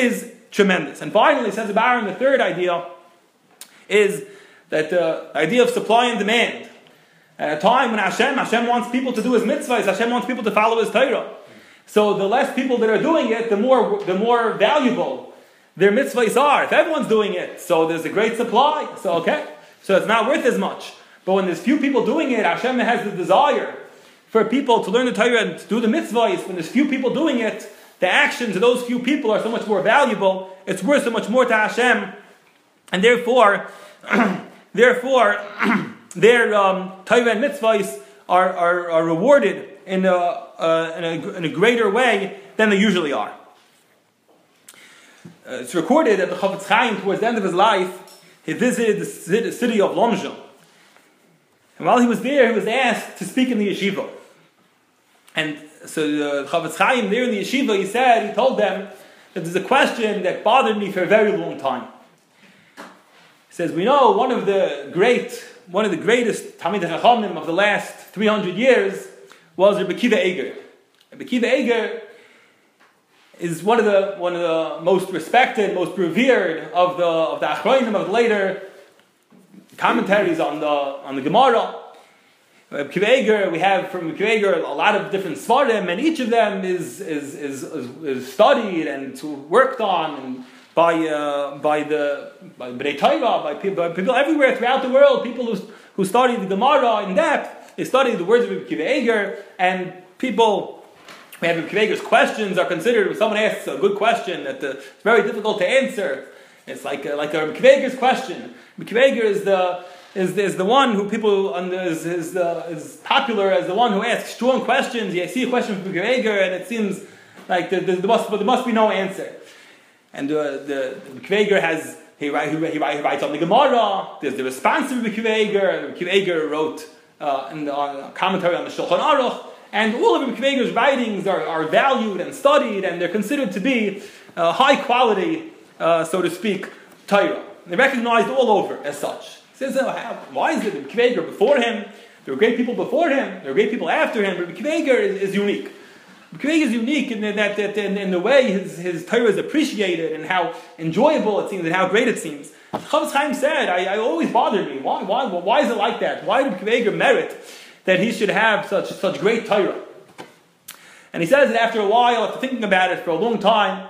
tremendous. And finally, says the Baron, the third idea is that the idea of supply and demand. At a time when Hashem, Hashem wants people to do His mitzvahs, Hashem wants people to follow His Torah. So the less people that are doing it, the more the more valuable their mitzvahs are. If everyone's doing it, so there's a great supply. So okay, so it's not worth as much. But when there's few people doing it, Hashem has the desire for people to learn the Torah and to do the mitzvahs. When there's few people doing it, the actions of those few people are so much more valuable. It's worth so much more to Hashem, and therefore, therefore, their um, Torah and mitzvahs are, are, are rewarded in a, uh, in, a, in a greater way than they usually are. Uh, it's recorded that the Chafetz Chaim, towards the end of his life, he visited the city of Lomzhen. And while he was there, he was asked to speak in the yeshiva. And so the Chafetz Chaim there in the yeshiva, he said, he told them that there's a question that bothered me for a very long time. He says, we know one of the great, one of the greatest Talmidei Chachamim of the last three hundred years was Rabbi Akiva Eiger. Rabbi Akiva Eiger is one of the one of the most respected, most revered of the of the Achronim of the later commentaries on the on the Gemara. Rabbi Akiva Eiger, we have from Rabbi Akiva Eiger a lot of different svarim, and each of them is is is, is, is studied and worked on and by uh, by the by Bnei Torah, by people, by people everywhere throughout the world. People who who study the Gemara in depth, they study the words of Rabbi Akiva Eiger, and people. We have Rabbi Akiva Eiger's questions are considered, when someone asks a good question that the, it's very difficult to answer, it's like a, like a Rabbi Akiva Eiger's question. Rabbi Akiva Eiger is the is, is the one who people is is, the, is popular as the one who asks strong questions. You see a question from Rabbi Akiva Eiger and it seems like the, the, there must there must be no answer. And uh, the Rabbi Akiva Eiger has he, write, he, he writes on the Gemara. There's the response of Rabbi Akiva Eiger. Rabbi Akiva Eiger wrote uh, in the on, commentary on the Shulchan Aruch. And all of Rabbi Akiva Eiger's writings are, are valued and studied, and they're considered to be uh, high quality, uh, so to speak, Torah. They're recognized all over as such. He says, oh, how, why is it Rabbi Akiva Eiger before him? There were great people before him. There were great people after him. Rabbi Akiva Eiger is, is unique. Rabbi Akiva Eiger is unique in, that, that, in, in the way his, his Torah is appreciated and how enjoyable it seems and how great it seems. Chafetz Chaim said, I, I always bothered me. Why, why, why is it like that? Why did Rabbi Akiva Eiger merit that he should have such such great Torah? And he says that after a while, after thinking about it for a long time,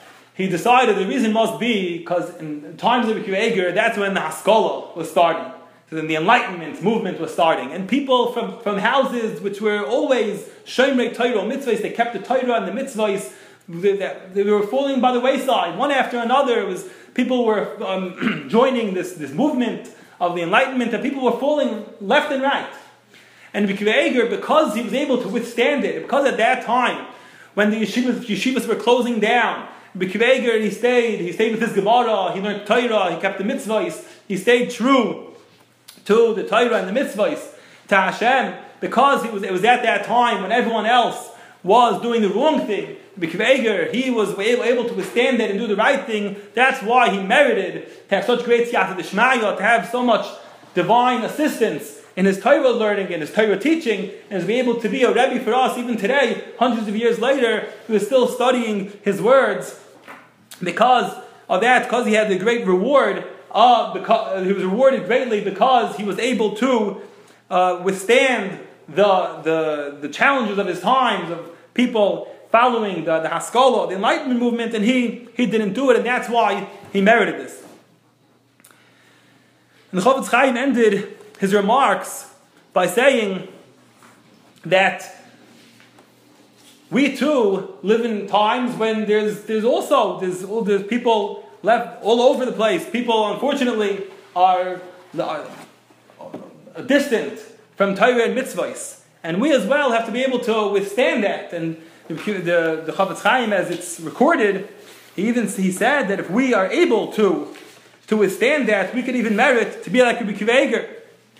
he decided the reason must be because in times of Rabbi Akiva Eiger, that's when the Haskalah was starting. So then the Enlightenment movement was starting. And people from, from houses which were always Shomrei Torah, mitzvahs, they kept the Torah and the mitzvahs, they, they were falling by the wayside. One after another, it was people were um, joining this, this movement of the Enlightenment, and people were falling left and right. And Rabbi Akiva Eiger, because he was able to withstand it, because at that time, when the yeshivas, yeshivas were closing down, Rabbi Akiva Eiger, he stayed, he stayed with his Gemara, he learned Torah, he kept the mitzvahs, he stayed true to the Torah and the mitzvahs, to Hashem, because it was, it was at that time when everyone else was doing the wrong thing. Rabbi Akiva Eiger, he was able, able to withstand that and do the right thing. That's why he merited to have such great siyata d'shmaya, to have so much divine assistance in his Torah learning and his Torah teaching, and to be able to be a Rebbe for us even today, hundreds of years later, who is still studying his words. Because of that, because he had the great reward, uh, because, he was rewarded greatly because he was able to uh, withstand the, the the challenges of his times, of people following the, the Haskalah, the Enlightenment movement, and he, he didn't do it, and that's why he merited this. And the Chafetz Chaim ended his remarks by saying that we too live in times when there's there's also there's, there's people left all over the place. People, unfortunately, are, are distant from Torah and mitzvahs, and we as well have to be able to withstand that. And the the, the Chafetz Chaim, as it's recorded, he even he said that if we are able to to withstand that, we could even merit to be like Rabbi Akiva Eiger.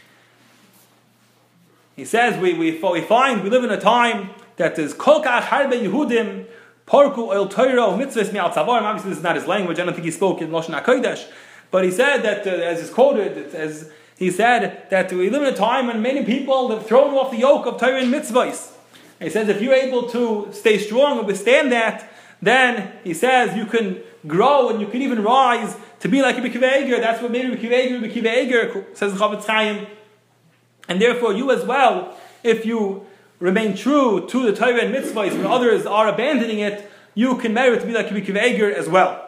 He says we, we we find we live in a time that there's kol kach harbe Yehudim porku oil Torah mitzvahs mi'al tzavarim. Obviously, this is not his language. I don't think he spoke in Lashon HaKodesh, but he said that, uh, as is quoted, as he said that we live in a time when many people have thrown off the yoke of Torah and mitzvahs. And he says if you're able to stay strong and withstand that, then he says you can grow and you can even rise to be like Rabbi Akiva Eiger. That's what made Rabbi Akiva Eiger Rabbi Akiva Eiger, says the Chofetz Chaim. And therefore, you as well, if you remain true to the Torah and mitzvahs when others are abandoning it, you can merit to be like Rabbi Akiva Eiger as well.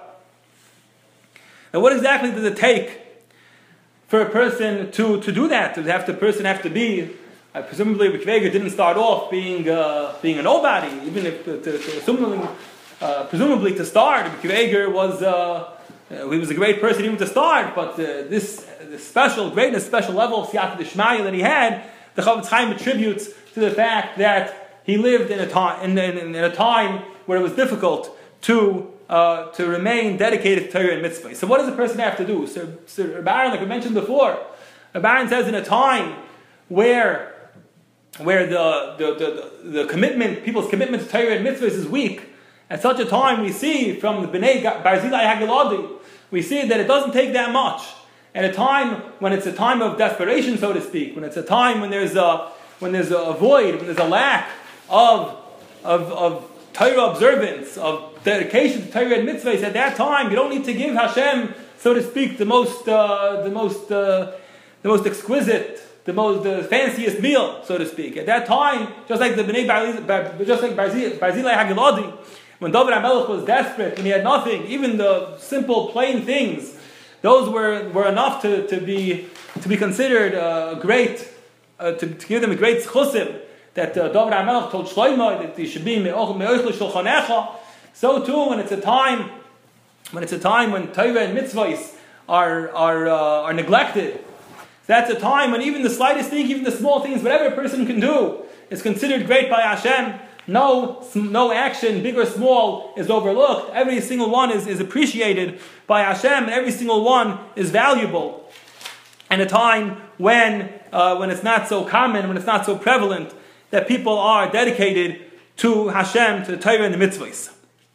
Now, what exactly does it take for a person to, to do that? Does have the person have to be? Uh, presumably, Rabbi Akiva Eiger didn't start off being uh, being a nobody. Even if, to, to, to, assuming, uh, presumably, to start, Rabbi Akiva Eiger was uh, uh, he was a great person even to start. But uh, this, this special greatness, special level of Siyata D'Shmaya that he had, the Chofetz Chaim attributes to the fact that he lived in a time in, in, in a time where it was difficult to uh, to remain dedicated to Torah and mitzvah. So, what does a person have to do? So, so Rabbi Aaron, like we mentioned before, Rabbi Aaron says in a time where where the, the, the, the commitment, people's commitment to Torah and mitzvahs is weak. At such a time, we see from the Bnei Barzilai Hagiladi, we see that it doesn't take that much. At a time when it's a time of desperation, so to speak, when it's a time when there's a when there's a void, when there's a lack of of, of Torah observance, of dedication to Torah and mitzvahs, at that time you don't need to give Hashem, so to speak, the most uh, the most uh, the most exquisite, the most the fanciest meal, so to speak. At that time, just like the Bnei Barzilai, just like Barzilai Hagiladi, when David HaMelech was desperate, when he had nothing, even the simple plain things, those were, were enough to, to be to be considered uh, great, uh, to, to give them a great schusim, that uh, David HaMelech told Shlomo that he should be me'ochel shulchanecha. So too, when it's a time, when it's a time when Torah and mitzvahs are are uh, are neglected, that's a time when even the slightest thing, even the small things, whatever a person can do, is considered great by Hashem. No, no action, big or small, is overlooked. Every single one is, is appreciated by Hashem, and every single one is valuable. And a time when uh, when it's not so common, when it's not so prevalent, that people are dedicated to Hashem, to the Torah and the mitzvahs.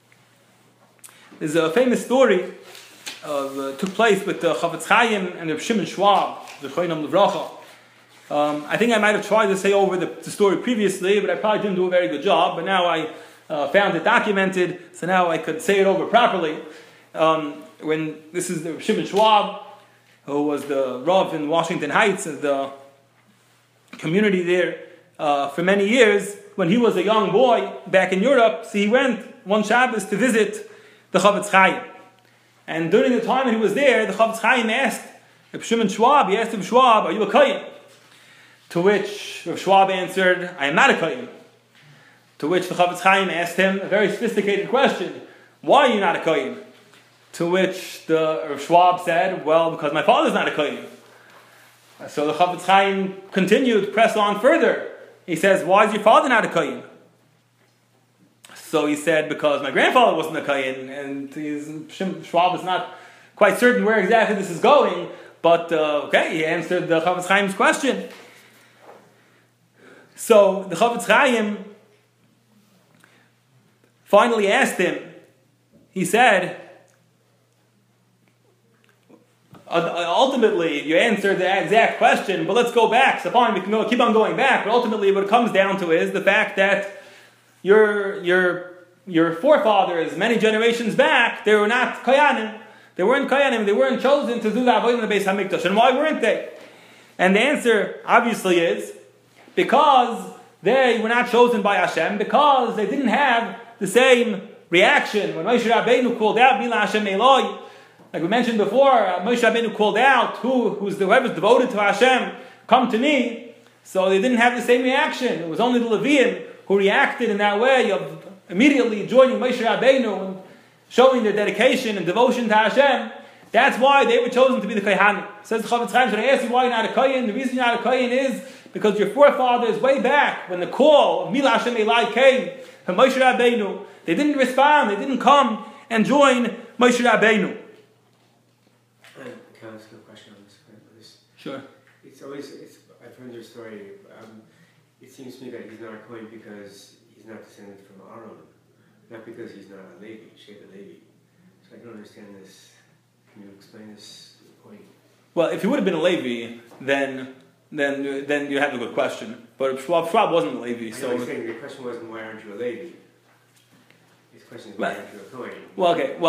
There's a famous story of uh, took place with the Chofetz Chaim and the Shimon Schwab, the Zechanam Livracha. Um, I think I might have tried to say over the, the story previously, but I probably didn't do a very good job. But now I uh, found it documented, so now I could say it over properly. Um, when this is the Shimon Schwab, who was the Rav in Washington Heights, the community there uh, for many years. When he was a young boy back in Europe, so he went one Shabbos to visit the Chofetz Chaim. And during the time that he was there, the Chofetz Chaim asked Reb Shimon Schwab, he asked Reb Schwab, "Are you a Kohen?" To which Reb Schwab answered, "I am not a Kohen." To which the Chofetz Chaim asked him a very sophisticated question, "Why are you not a Kohen?" To which the Reb Schwab said, "Well, because my father's not a Kohen." So the Chofetz Chaim continued, press on further. He says, "Why is your father not a Kohen?" So he said, "Because my grandfather wasn't a Kohen." And he's, Schwab is not quite certain where exactly this is going, but uh, okay, he answered the Chofetz Chaim's question. So the Chofetz Chaim finally asked him, he said, ultimately, you answered the exact question, but let's go back. So fine, we can go, keep on going back, but ultimately what it comes down to is the fact that your your your forefathers, many generations back, they were not Koyanim. They weren't Koyanim, they weren't chosen to do the Avodah in the Beis HaMikdash. And why weren't they? And the answer, obviously, is because they were not chosen by Hashem, because they didn't have the same reaction. When Moshe Rabbeinu called out, Mila Hashem Eloi, like we mentioned before, Moshe Rabbeinu called out, who, who's the, whoever's devoted to Hashem, come to me. So they didn't have the same reaction. It was only the Leviim who reacted in that way of immediately joining Moshe Rabbeinu and showing their dedication and devotion to Hashem. That's why they were chosen to be the Kohanim. Says the Chofetz Chaim, should I ask you why you're not a Kohen? The reason you're not a Kohen is because your forefathers, way back, when the call of Mila Hashem Elai came from Moshe Rabbeinu, they didn't respond, they didn't come and join Moshe Rabbeinu. Can I ask you a question on this, please? Sure. It's always, it's, I've heard your story. Um, it seems to me that he's not a Kohen because he's not descended from Aaron, not because he's not a Levi, Sheva Levi. So I don't understand this. Can you explain this point? Well, if he would have been a Levi, then then then you have a good question. But Schwab, Schwab wasn't a Levi, so. I know saying the question wasn't why aren't you a Levi? His question is why well, aren't you a Kohen? Well, okay, well,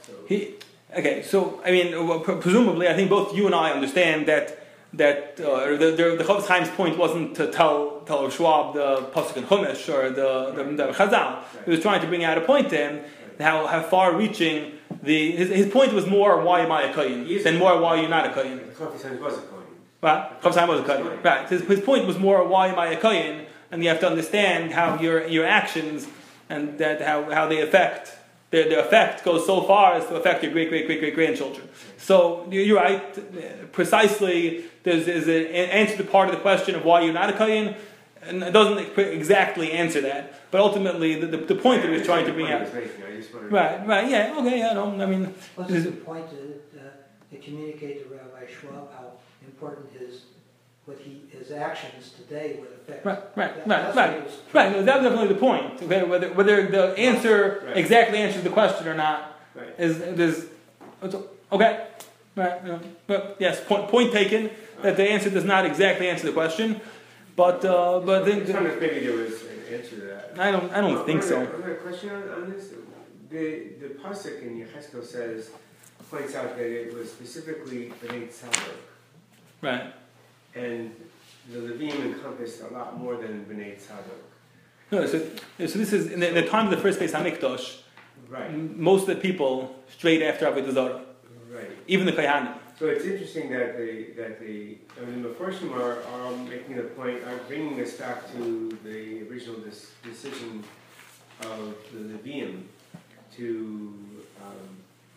So He, okay, so I mean, well, pre- presumably, I think both you and I understand that that uh, the the, the Chofetz Chaim's point wasn't to tell tell Rav Schwab the pasuk in Chumash or the the, the Chazal. He was trying to bring out a point to him how how far-reaching the his, his point was more why am I a kohen than more why you're not a kohen. the Chofetz Chaim was a kohen. Right, Chofetz Chaim was a kohen. Right, his, his point was more why am I a kohen, and you have to understand how your your actions and that how, how they affect. Their, their effect goes so far as to affect your great, great, great, great grandchildren. So you're right. Precisely, there's, there's an answer to part of the question of why you're not a kohen, and it doesn't exactly answer that. But ultimately, the, the, the point that he was trying to bring out. Right, right, yeah, okay, yeah, no, I mean. What's the point to, uh, to communicate to Rabbi Schwab how important his what he his actions today would affect? Right, right, that, right, right, was, right. No, that was definitely the point. Okay, whether whether the answer right. exactly answers the question or not Right. is is okay. Right, yeah. But yes, point point taken that the answer does not exactly answer the question, but uh, but I then just wonder if maybe there was an answer to that. I don't I don't Well, think so. Another question on, on this: the the pasuk in Yechezkel says points out that it was specifically Bnei Tzadok, Right. and the Levim encompassed a lot more than Bnei Tzadok. No, so, so this is in the, in the time of the first Beis Hamikdash. Right. Most of the people straight after Avodah Zarah, Right. even the Kohanim. So it's interesting that the that the I mean the Meforshim are, are making the point, are bringing us back to the original dis- decision of the Levim to um,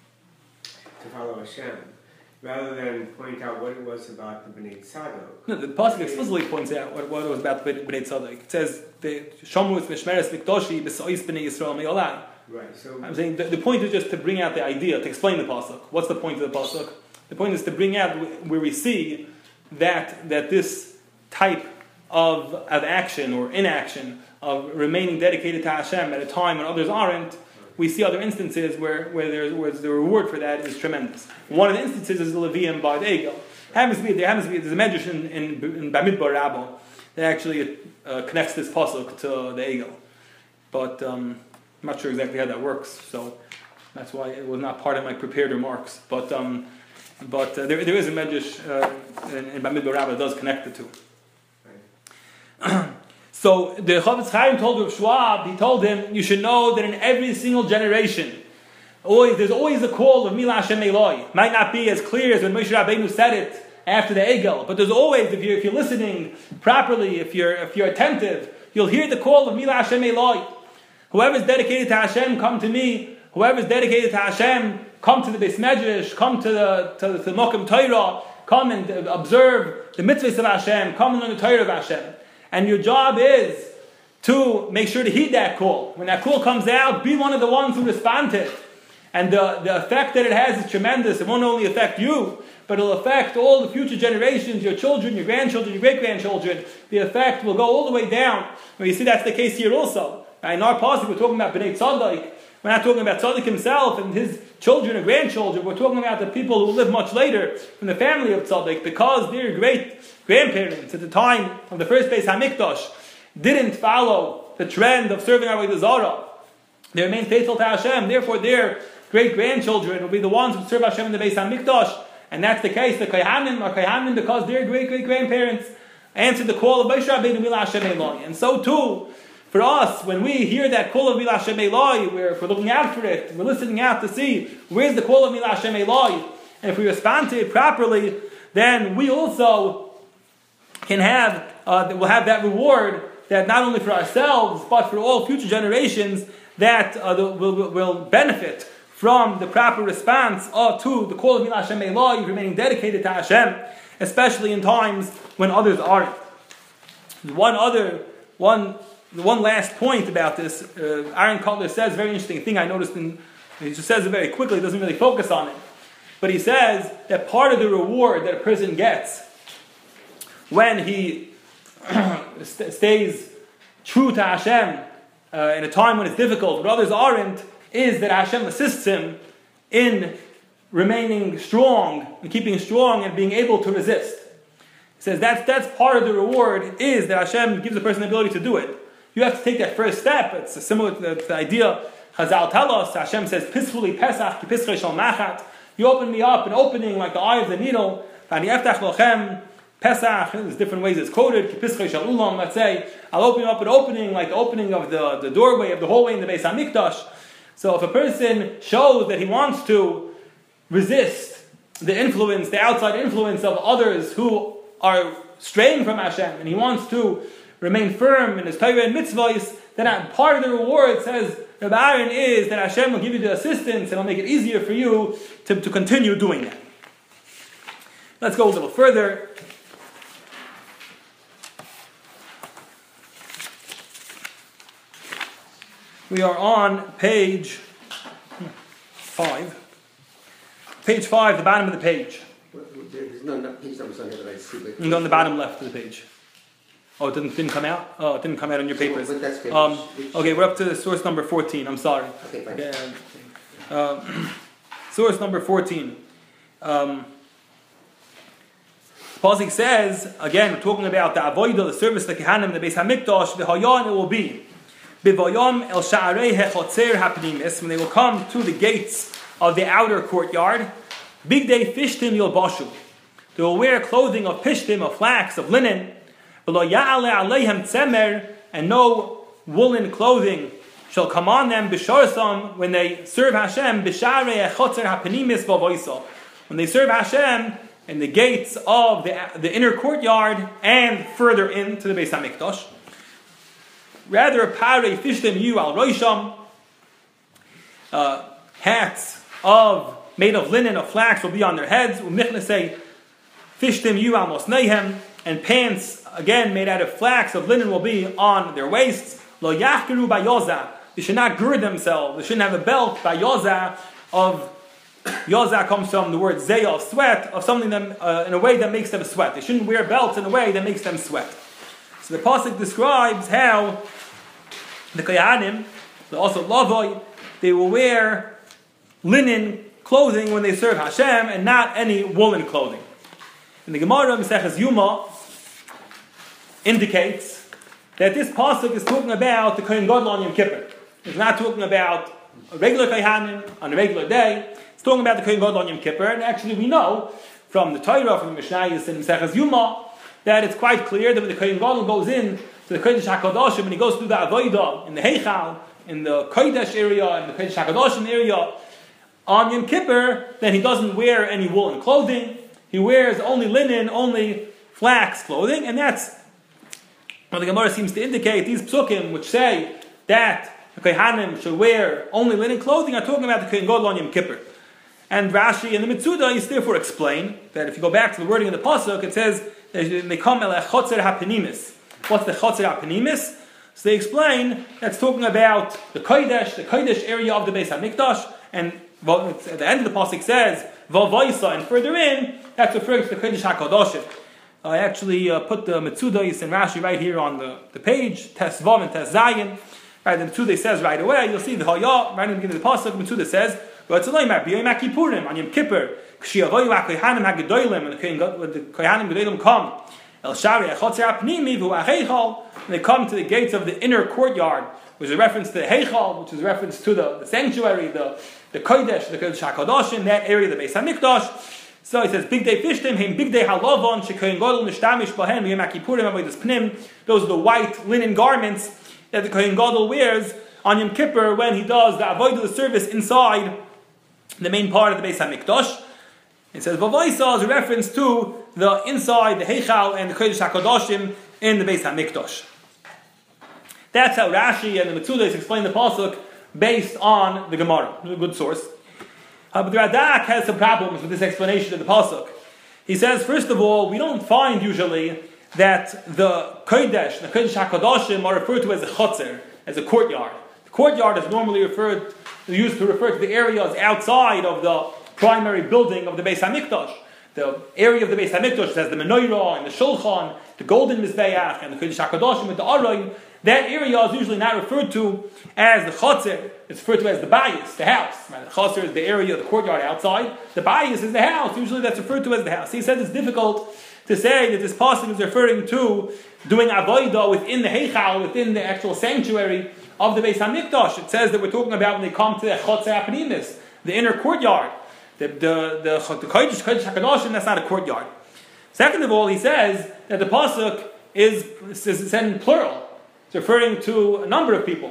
to follow Hashem, rather than point out what it was about the Bnei Tzadok. No, the pasuk explicitly points out what, what it was about the Bnei Tzadok. It says the Shomru Mishmeres Mikdoshi B'Sois Bnei Yisrael Me'olai. Right. So I'm saying the, the point is just to bring out the idea, to explain the pasuk. What's the point of the pasuk? The point is to bring out where we see that that this type of of action or inaction of remaining dedicated to Hashem at a time when others aren't. We see other instances where, where there's where the reward for that is tremendous. One of the instances is the Levium by the Egel. Happens to be there happens to be there's a medrash in in, in Bamidbar Rabbah that actually uh, connects this pasuk to the Egel, but um, I'm not sure exactly how that works. So that's why it was not part of my prepared remarks. But um, but uh, there there is a medrash uh, in, in Bamidbar Rabbah that does connect the two. right. So the Chofetz Chaim told Rav Schwab, he told him, you should know that in every single generation, always there's always a call of Mila Hashem Eloi. Might not be as clear as when Moshe Rabbeinu said it after the Egel, but there's always, if you're if you're listening properly, if you're if you're attentive, you'll hear the call of Mila Hashem Eloi. Whoever's dedicated to Hashem, come to me. Whoever's dedicated to Hashem, come to the Beis Medrash, come to the to the, to the Mokum Torah, come and observe the mitzvahs of Hashem, come and learn the Torah of Hashem. And your job is to make sure to heed that call. When that call comes out, be one of the ones who respond to it. And the, the effect that it has is tremendous. It won't only affect you, but it'll affect all the future generations, your children, your grandchildren, your great-grandchildren. The effect will go all the way down. Well, you see that's the case here also. In our passage, we're talking about Bnei Tzadok. We're not talking about Tzadok himself and his children and grandchildren. We're talking about the people who live much later from the family of Tzadok, because their great-grandparents at the time of the first Beis Hamikdash didn't follow the trend of serving Avodah Zarah. They remained faithful to Hashem. Therefore, their great-grandchildren will be the ones who serve Hashem in the Beis Hamikdash. And that's the case. The Kohanim are Kohanim because their great-great-grandparents answered the call of Moshe Rabbeinu Mila Hashem Eloi. And so too, for us, when we hear that call of Mila Hashem Eloi, we're, if we're looking out for it, we're listening out to see where's the call of Mila Hashem Eloi, and if we respond to it properly, then we also can have, uh, we'll have that reward that not only for ourselves, but for all future generations that uh, will, will, will benefit from the proper response uh, to the call of Mila Hashem Eloi, remaining dedicated to Hashem, especially in times when others aren't. One other, one one last point about this, uh, Aaron Kotler says a very interesting thing I noticed, in, he just says it very quickly, doesn't really focus on it. But he says that part of the reward that a person gets when he st- stays true to Hashem uh, in a time when it's difficult, but others aren't, is that Hashem assists him in remaining strong, and keeping strong, and being able to resist. He says that's that's part of the reward, is that Hashem gives a person the ability to do it. You have to take that first step. It's similar to the, to the idea Chazal tell us, Hashem says, Pisfuli Pesach, ki Pischei shel Machat. You open me up, an opening like the eye of the needle. V'ani eftach lochem Pesach. There's different ways it's quoted. Ki Pischei shel Ulam. Let's say, I'll open you up an opening like the opening of the, the doorway of the hallway in the Beis Hamikdash. So if a person shows that he wants to resist the influence, the outside influence of others who are straying from Hashem, and he wants to remain firm in his Torah and mitzvahs, then part of the reward, says Rabbi Aaron, is that Hashem will give you the assistance and will make it easier for you to, to continue doing that. Let's go a little further. We are on page five. Page five, the bottom of the page. There's no page numbers on here that I see. But And on the bottom left of the page. Oh, it didn't, didn't come out? Oh, it didn't come out on your papers. But that's good. Um, Which- okay, we're up to source number fourteen. I'm sorry. Okay, fine. Okay, um, source number fourteen. Um, Pasuk says, again, we're talking about the avodah, the service, the kehanim, the Beis Hamikdash, the hayan, it will be bivayam el sha'arei hechotzer hapnimis, when they will come to the gates of the outer courtyard. Big day fishtim yilbashu. They will wear clothing of pishtim, of flax, of linen. V'lo ya'ale aleihem tzemer, and no woolen clothing shall come on them b'sharsam when they serve Hashem b'sharei echotzer hapnimis v'avoisa. When they serve Hashem in the gates of the, the inner courtyard and further into the Beis Hamikdash. Rather, parei fishtim yu al roisham, uh, hats of made of linen of flax will be on their heads. Umichnasei fishtim yu al mosneihem, and pants again made out of flax of linen will be on their waists. Lo yachkeru bayoza, they should not gird themselves. They shouldn't have a belt bayoza of yoza comes from the word zeya of sweat, of something that uh, in a way that makes them sweat. They shouldn't wear belts in a way that makes them sweat. So the pasuk describes how the kohanim, also lavoi, they will wear linen clothing when they serve Hashem and not any woolen clothing. And the Gemara Maseches Yuma indicates that this pasuk is talking about the Kohen Gadol on Yom Kippur. It's not talking about a regular kohanim on a regular day. It's talking about the Kohen Gadol on Yom Kippur. And actually we know from the Torah, from the Mishnayos and Maseches Yuma, that it's quite clear that when the Kohen Gadol goes in to the Kodesh HaKadoshim, when he goes through the Avodah in the Heichal, in the Kodesh area, in the Kodesh HaKadoshim area, on Yom Kippur, then he doesn't wear any woolen clothing. He wears only linen, only flax clothing, and that's what the Gemara seems to indicate. These psukim, which say that the Kohanim should wear only linen clothing, are talking about the Kohen Gadol on Yom Kippur. And Rashi and the Mitzuda is therefore explain that if you go back to the wording of the pasuk, it says they come el chotzer hapenimis. What's the chotzer hapenimis? So they explain that's talking about the Kodesh, the Kodesh area of the Beis Hamikdash, and at the end of the pasuk says v'vaisa, and further in that's referring to the Kodesh HaKadoshim. I actually uh, put the Mitzuda and Rashi right here on the, the page, Tes Vav and Tes Zayin. Right, the Mitzuda says right away, you'll see the Haya right in the beginning of the pasuk. Mitzuda says, on Yom Kippur, when the Kohanim Gedolim come, El Shari Echotzer Apnimi v'Heichal, when they come to the gates of the inner courtyard, which is a reference to the Heichal, which is a reference to the, the sanctuary, the the Kodesh, the Kodesh HaKadosh, in that area, the Beis Hamikdash. So he says, Big Day Fishtim, Him Big Day Halavon, Shekohen Gadol Nishtamish Bahem, Yom Kippurim, Avodas Pnim. Those are the white linen garments that the Kohen Gadol wears on Yom Kippur when he does the avodah, the service inside the main part of the Beis Hamikdash. It says Vavaisa is a reference to the inside, the Heichal and the Kodesh HaKadoshim in the Beis Hamikdash. That's how Rashi and the Mitzudas explain the pasuk based on the Gemara. A good source. Uh, but the Radak has some problems with this explanation of the pasuk. He says, first of all, we don't find usually that the Kodesh, the Kodesh HaKadoshim, are referred to as a chotzer, as a courtyard. The courtyard is normally referred used to refer to the areas outside of the primary building of the Beis Hamikdash. The area of the Beis Hamikdash that has the menorah and the shulchan, the golden mizbeach, and the Kodesh HaKadoshim with the aron. That area is usually not referred to as the chotzer. It's referred to as the bayis, the house. Right? The chotzer is the area of the courtyard outside. The bayis is the house. Usually that's referred to as the house. He says it's difficult to say that this pasuk is referring to doing avodah within the heichal, within the actual sanctuary of the Beis Hamikdash. It says that we're talking about when they come to the Chotzer HaPnimis, the inner courtyard. The the the the Kodesh Kodesh HaKadoshim, that's not a courtyard. Second of all, he says that the pasuk is, is said in plural. It's referring to a number of people.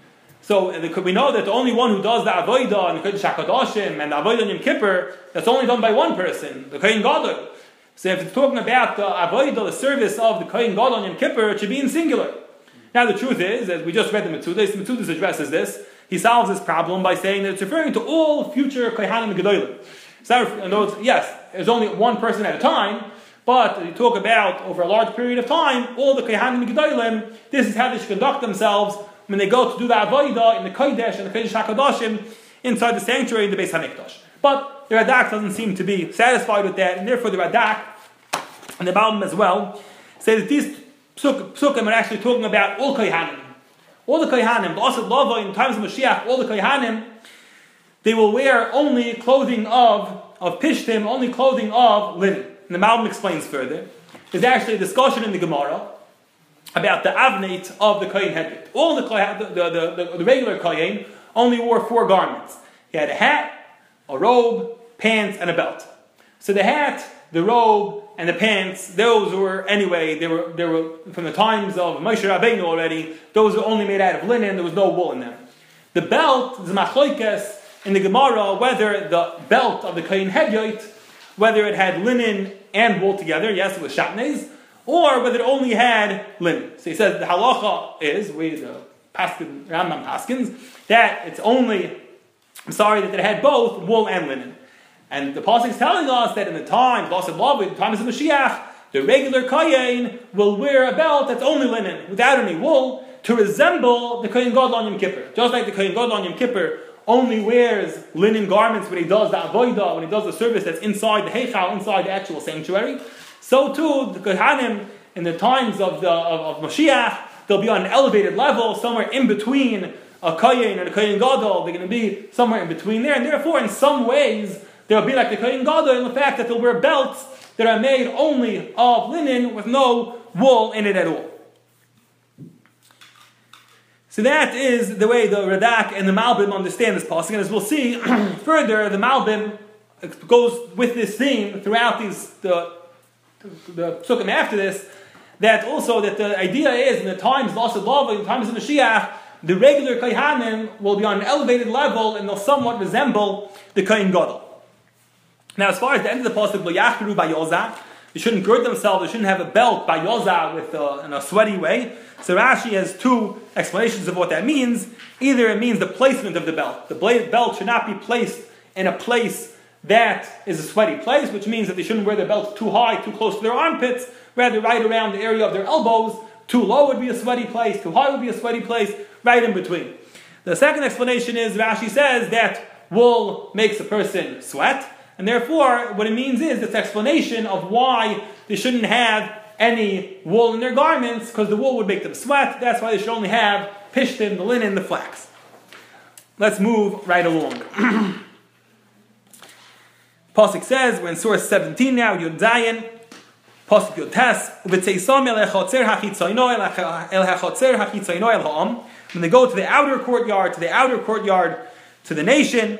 So we know that the only one who does the avodah and the Kodesh HaKadoshim and the avodah on Yom Kippur, that's only done by one person, the Kohen Gadol. So if it's talking about the avodah, the service of the Kohen Gadol on Yom Kippur, it should be in singular. Now the truth is, as we just read the Metzudas, the Metzudas addresses this. He solves this problem by saying that it's referring to all future Kohanim and Gedolim. So in other words, yes, there's only one person at a time, but you talk about over a large period of time, all the Kohanim and Gedolim, this is how they should conduct themselves when they go to do the Avodah in the Kodesh and the Kodesh HaKadoshim inside the sanctuary in the Beis HaMikdash. But the Radak doesn't seem to be satisfied with that, and therefore the Radak and the Malbim as well say that these psuk, psukim are actually talking about all Kohanim. All the Kohanim, the Asad Lava, in times of Mashiach, all the Kohanim, they will wear only clothing of, of Pishtim, only clothing of linen. And the Malbim explains further. There's actually a discussion in the Gemara about the avnate of the Kohen Hedrit. All the, the, the, the, the regular Kohen only wore four garments. He had a hat, a robe, pants, and a belt. So the hat, the robe, and the pants, those were, anyway, they were, they were from the times of Moshe Rabbeinu already, those were only made out of linen, there was no wool in them. The belt is machlokes in the Gemara, whether the belt of the Kohen Hedrit, whether it had linen and wool together, yes, it was shatnez, or whether it only had linen. So he says the halacha is, we the Paskin, Rambam Paskins, that it's only, I'm sorry, that it had both wool and linen. And the pasuk is telling us that in the time, the times of Mashiach, the regular Kohen will wear a belt that's only linen, without any wool, to resemble the Kohen Gadol on Yom Kippur. Just like the Kohen Gadol on Yom Kippur only wears linen garments when he does the avodah, when he does the service that's inside the heichal, inside the actual sanctuary. So too, the Kohanim, in the times of the of, of Mashiach, they'll be on an elevated level, somewhere in between a Kohen and a Kohen Gadol. They're going to be somewhere in between there, and therefore, in some ways, they'll be like the Kohen Gadol in the fact that they'll wear belts that are made only of linen with no wool in it at all. So that is the way the Radak and the Malbim understand this pasuk. And as we'll see further, the Malbim goes with this theme throughout these the the psukim after this, that also that the idea is in the times of Asad Lava, in the times of Mashiach, the regular Kohanim will be on an elevated level and they'll somewhat resemble the Kohen Gadol. Now, as far as the end of the pasuk, Lo by Yoza, they shouldn't gird themselves, they shouldn't have a belt by Yoza with uh, in a sweaty way. So Rashi has two explanations of what that means. Either it means the placement of the belt. The belt should not be placed in a place that is a sweaty place, which means that they shouldn't wear their belts too high, too close to their armpits, rather right around the area of their elbows. Too low would be a sweaty place, too high would be a sweaty place, right in between. The second explanation is, Rashi says that wool makes a person sweat, and therefore what it means is this explanation of why they shouldn't have any wool in their garments, because the wool would make them sweat. That's why they should only have pishtim, the linen, the flax. Let's move right along. Pasuk says, we're in source seventeen now, Yud Zayin, Pasuk Yud Tes, V'tzeisam el hachotzer hachitzoyno el hachotzer hachitzoyno el ha'am. When they go to the outer courtyard, to the outer courtyard, to the nation,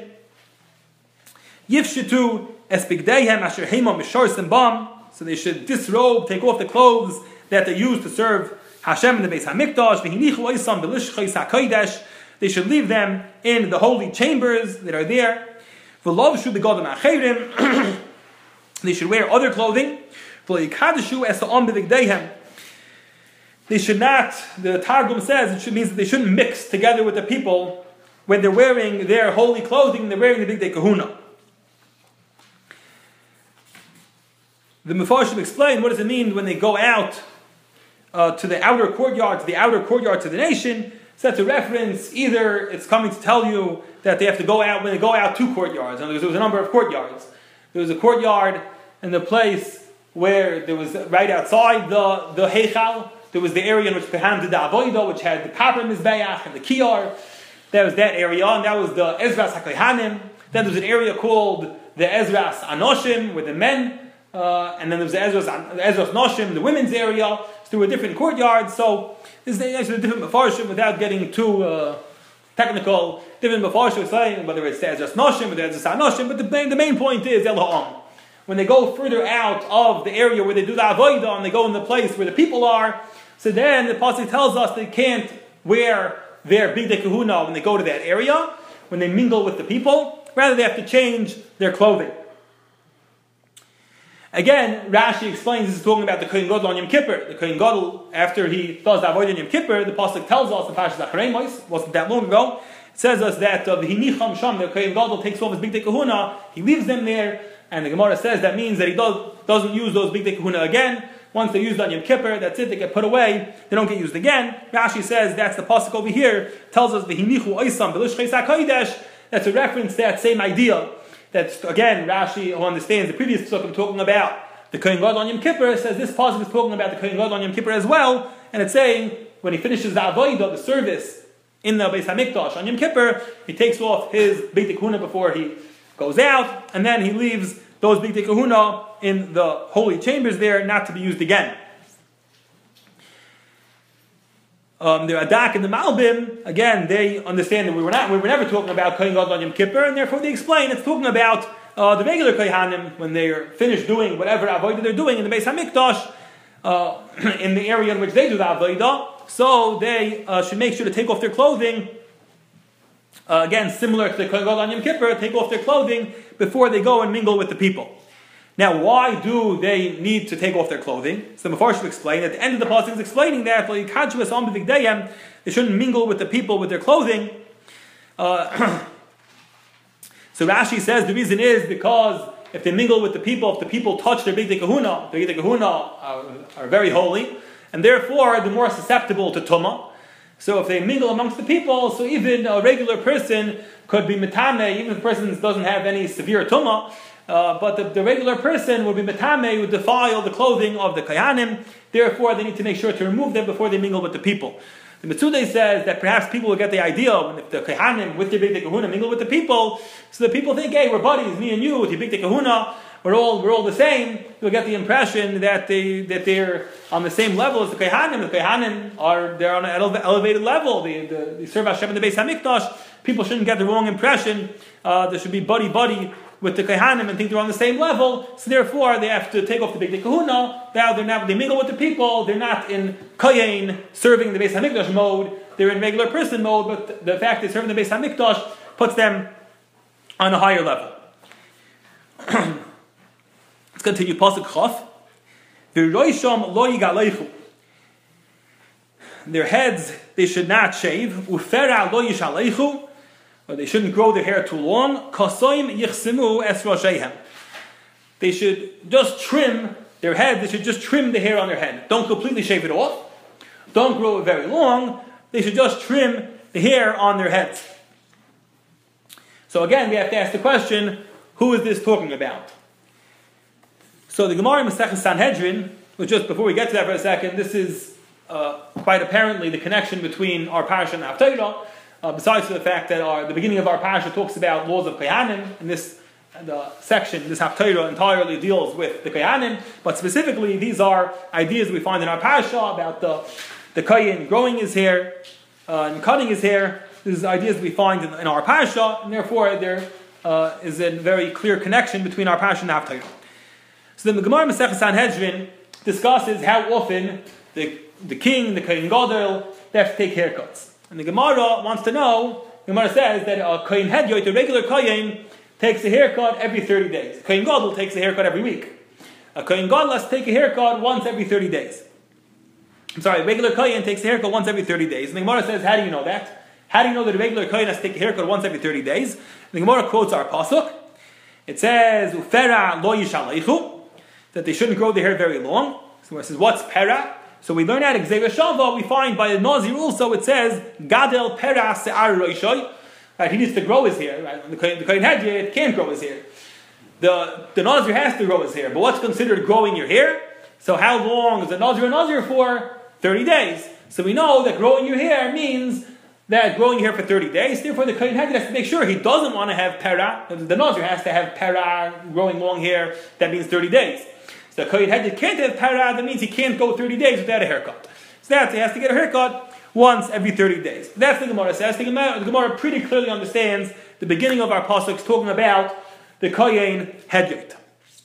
Yifshitu espigdeihem asher heimam misharsim bam. So they should disrobe, take off the clothes that they use to serve Hashem in the Beis HaMikdash. V'hinichu oisam b'lishchos ha'kodesh. They should leave them in the holy chambers that are there. V'lovshu begodim acherim. They should wear other clothing. V'loyikadeshu esa'am b'vigdeihem. They should not, the Targum says, it should, means that they shouldn't mix together with the people when they're wearing their holy clothing, they're wearing the Bigdei Kahuna. The Mefarshim explain what does it mean when they go out uh, to the outer courtyard, to the outer courtyard to the nation. So that's a reference, either it's coming to tell you that they have to go out, when they go out to courtyards. And there was a number of courtyards. There was a courtyard in the place where there was right outside the, the Heichal. There was the area in which Kohanim did the Avodah, which had the Kapar Mizbeach and the Kiyar. That was that area, and that was the Ezras HaKohanim. Then there was an area called the Ezras Anoshim, where the men uh, and then there's the Ezra's, Ezra's Noshim, the women's area, through a different courtyard. So this is actually a different Mefarshim without getting too uh, technical. Different Mefarshim saying whether it's the Ezra's Noshim or the Ezra's Noshim, but the main, the main point is El Ha'am. When they go further out of the area where they do the Avodah and they go in the place where the people are, so then the Pasuk tells us they can't wear their Bigdei Kahuna when they go to that area, when they mingle with the people. Rather, they have to change their clothing. Again, Rashi explains this is talking about the Kohen Gadol on Yom Kippur. The Kohen Gadol, after he does the Avodah on Yom Kippur, the Pasuk tells us in Parashas Acharei, wasn't that long ago, it says us that uh, the Hinicham Sham, the Kohen Gadol takes off his Bigdei Kahuna, he leaves them there, and the Gemara says that means that he does, doesn't use those Bigdei Kahuna again. Once they're used on Yom Kippur, that's it, they get put away, they don't get used again. Rashi says that's the Pasuk over here, tells us the Hinichu Oisam B'Lishchei HaKodesh. That's a reference to that same idea. That again, Rashi, who understands the previous Pasuk I'm talking about, the Kohen Gadol on Yom Kippur, says this Pasuk is talking about the Kohen Gadol on Yom Kippur as well, and it's saying when he finishes the Avodah, the service in the Beis Hamikdash on Yom Kippur, he takes off his Bigdei Kahuna before he goes out, and then he leaves those Bigdei Kahuna in the holy chambers there, not to be used again. Um, the Adak and the Malbim, again, they understand that we were not, we were never talking about Kohen Gadol on Yom Kippur, and therefore they explain it's talking about uh, the regular Kohanim when they are finished doing whatever Avodah they're doing in the Beis Hamikdash, uh, in the area in which they do the Avodah, so they uh, should make sure to take off their clothing. Uh, again, similar to the Kohen Gadol on Yom Kippur, take off their clothing before they go and mingle with the people. Now, why do they need to take off their clothing? So the Mefarshim explain, at the end of the passage is explaining that they shouldn't mingle with the people with their clothing. Uh, so Rashi says the reason is because if they mingle with the people, if the people touch their Bigdei Kahuna, their Bigdei Kahuna are, are very holy, and therefore they're more susceptible to Tumah. So if they mingle amongst the people, so even a regular person could be Metame, even if the person doesn't have any severe Tumah, Uh, but the, the regular person would be metame, would defile the clothing of the Kohanim. Therefore, they need to make sure to remove them before they mingle with the people. The Metzuday says that perhaps people will get the idea when if the Kohanim with their Bigdei Kahuna mingle with the people, so the people think, hey, we're buddies, me and you with your Bigdei Kahuna, we're all we're all the same. You'll get the impression that they that they're on the same level as the Kohanim. The Kohanim are they're on an elevated level. They, they, they serve Hashem in the Beis Hamikdash. People shouldn't get the wrong impression. Uh, there should be buddy buddy with the Kohanim and think they're on the same level, so therefore they have to take off the Bigdei Kahuna. Now they're now they mingle with the people. They're not in Kohen serving the Beis Hamikdash mode. They're in regular person mode. But the fact they serve in the Beis Hamikdash puts them on a higher level. Let's continue. Pasuk Chaf. V'roisham lo yigaleichu. Their heads they should not shave. Ufera lo yishaleichu. Or they shouldn't grow their hair too long. Kasoim yichsimu es roshehem. They should just trim their head. They should just trim the hair on their head. Don't completely shave it off. Don't grow it very long. They should just trim the hair on their heads. So again, we have to ask the question: who is this talking about? So the Gemara in Masechet Sanhedrin, which just before we get to that for a second, this is uh, quite apparently the connection between our parasha and Haftarah. Uh, besides the fact that our, the beginning of our parasha talks about laws of Kohanim, and this the section, this Haftarah entirely deals with the Kohanim, but specifically these are ideas we find in our parasha about the the Kohen growing his hair uh, and cutting his hair. These are ideas we find in, in our parasha, and therefore there uh, is a very clear connection between our parasha and Haftarah. So the Gemara Masechet Sanhedrin discusses how often the the king, the Kohen Gadol, they have to take haircuts. And the Gemara wants to know, the Gemara says that a Kohen Hedyot, a regular Kohen, takes a haircut every thirty days. A Kohen Gadol takes a haircut every week. A Kohen Gadol has to take a haircut once every thirty days. I'm sorry, a regular Kohen takes a haircut once every thirty days. And the Gemara says, how do you know that? How do you know that a regular Kohen has to take a haircut once every thirty days? And the Gemara quotes our Pasuk. It says, Ufera lo yishaleichu, that they shouldn't grow their hair very long. So it says, what's pera? So we learn out Gzeira Shava, we find by the Nazir also it says, Gadel pera se'ar roishoy. Right, he needs to grow his hair. Right? The Kohen, the Kohen Hedyot can't grow his hair. The, the Nazir has to grow his hair. But what's considered growing your hair? So how long is a Nazir a Nazir for? thirty days. So we know that growing your hair means that growing your hair for thirty days. Therefore the Kohen Hedyot has to make sure he doesn't want to have pera. The Nazir has to have pera, growing long hair. That means thirty days. So the Kohen Hedyot can't have para, that means he can't go thirty days without a haircut. So that's, he has to get a haircut once every thirty days. That's the Gemara says. The Gemara, the Gemara pretty clearly understands the beginning of our pasuk is talking about the Kohen Hedyot.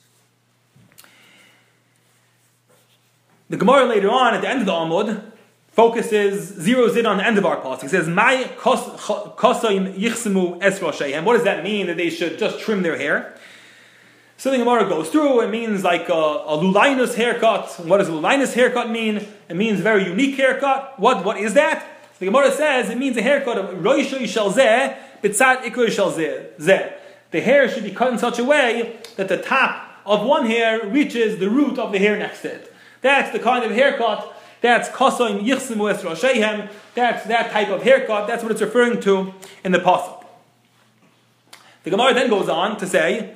The Gemara later on, at the end of the Amud, focuses, zeroes in on the end of our pasuk. It says, "Mai kosoim yichsemu es roshehem." What does that mean? That they should just trim their hair? So the Gemara goes through. It means like a, a lulinus haircut. What does a lulinus haircut mean? It means a very unique haircut. What what is that? The Gemara says it means a haircut of roishoy shel zeh b'tzad ikroy shel zeh. The hair should be cut in such a way that the top of one hair reaches the root of the hair next to it. That's the kind of haircut. That's kosoim yichsemu es roshehem. That's that type of haircut. That's what it's referring to in the pasuk. The Gemara then goes on to say,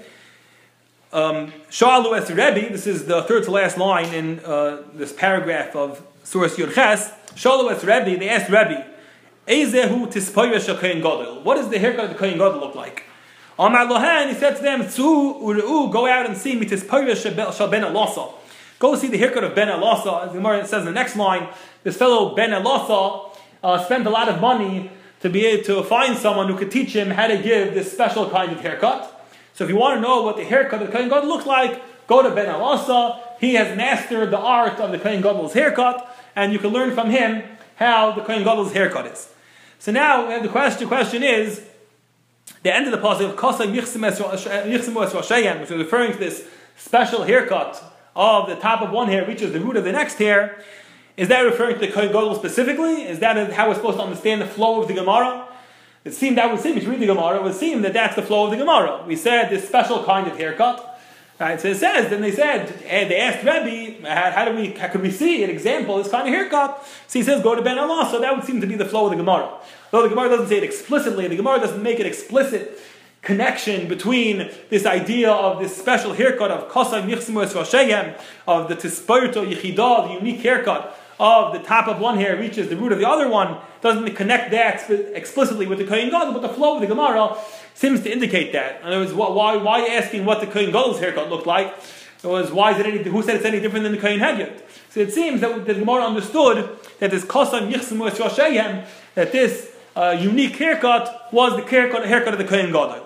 um, Sha'alu es Rebbe. This is the third to last line in uh, this paragraph of Surah Yud Ches. Sha'alu es Rebbe. They asked Rebbe, Eizehu tispoyer shel kohen gadol. What does the haircut of the kohen gadol look like? Amar lohen. He said to them, Tzu ureu. Go out and see mitispoyer shel ben elasa. Go see the haircut of Ben Elasa. As the Gemara says in the next line, this fellow Ben Elasa uh, spent a lot of money to be able to find someone who could teach him how to give this special kind of haircut. So if you want to know what the haircut of the Kohen Gadol looks like, go to Ben Elasa. He has mastered the art of the Kohen Gadol's haircut, and you can learn from him how the Kohen Gadol's haircut is. So now the question, the question is, the end of the pasuk of Kosa Yichsemu Es Rosheim, which is referring to this special haircut of the top of one hair reaches the root of the next hair. Is that referring to the Kohen Gadol specifically? Is that how we're supposed to understand the flow of the Gemara? It seemed that would seem, if you read the Gemara, it would seem that that's the flow of the Gemara. We said this special kind of haircut. Right? So it says, then they said, and they asked Rebbe, how, how do we, how could we see an example of this kind of haircut? So he says, go to Ben Allah. So that would seem to be the flow of the Gemara. Though the Gemara doesn't say it explicitly, the Gemara doesn't make it explicit connection between this idea of this special haircut of Kosav Yichsemu Es Rosheim, of the Tisparto Yechidah, the unique haircut of the top of one hair reaches the root of the other one, doesn't connect that explicitly with the Kohen Gadol, but the flow of the Gemara seems to indicate that. In other words, why, why asking what the Kohen Gadol's haircut looked like? It was, why is it any, who said it's any different than the Kohen Hedyot? So it seems that the Gemara understood that this Kosav Yichsemu Es Rosheim, that this uh, unique haircut was the haircut, haircut of the Kohen Gadol.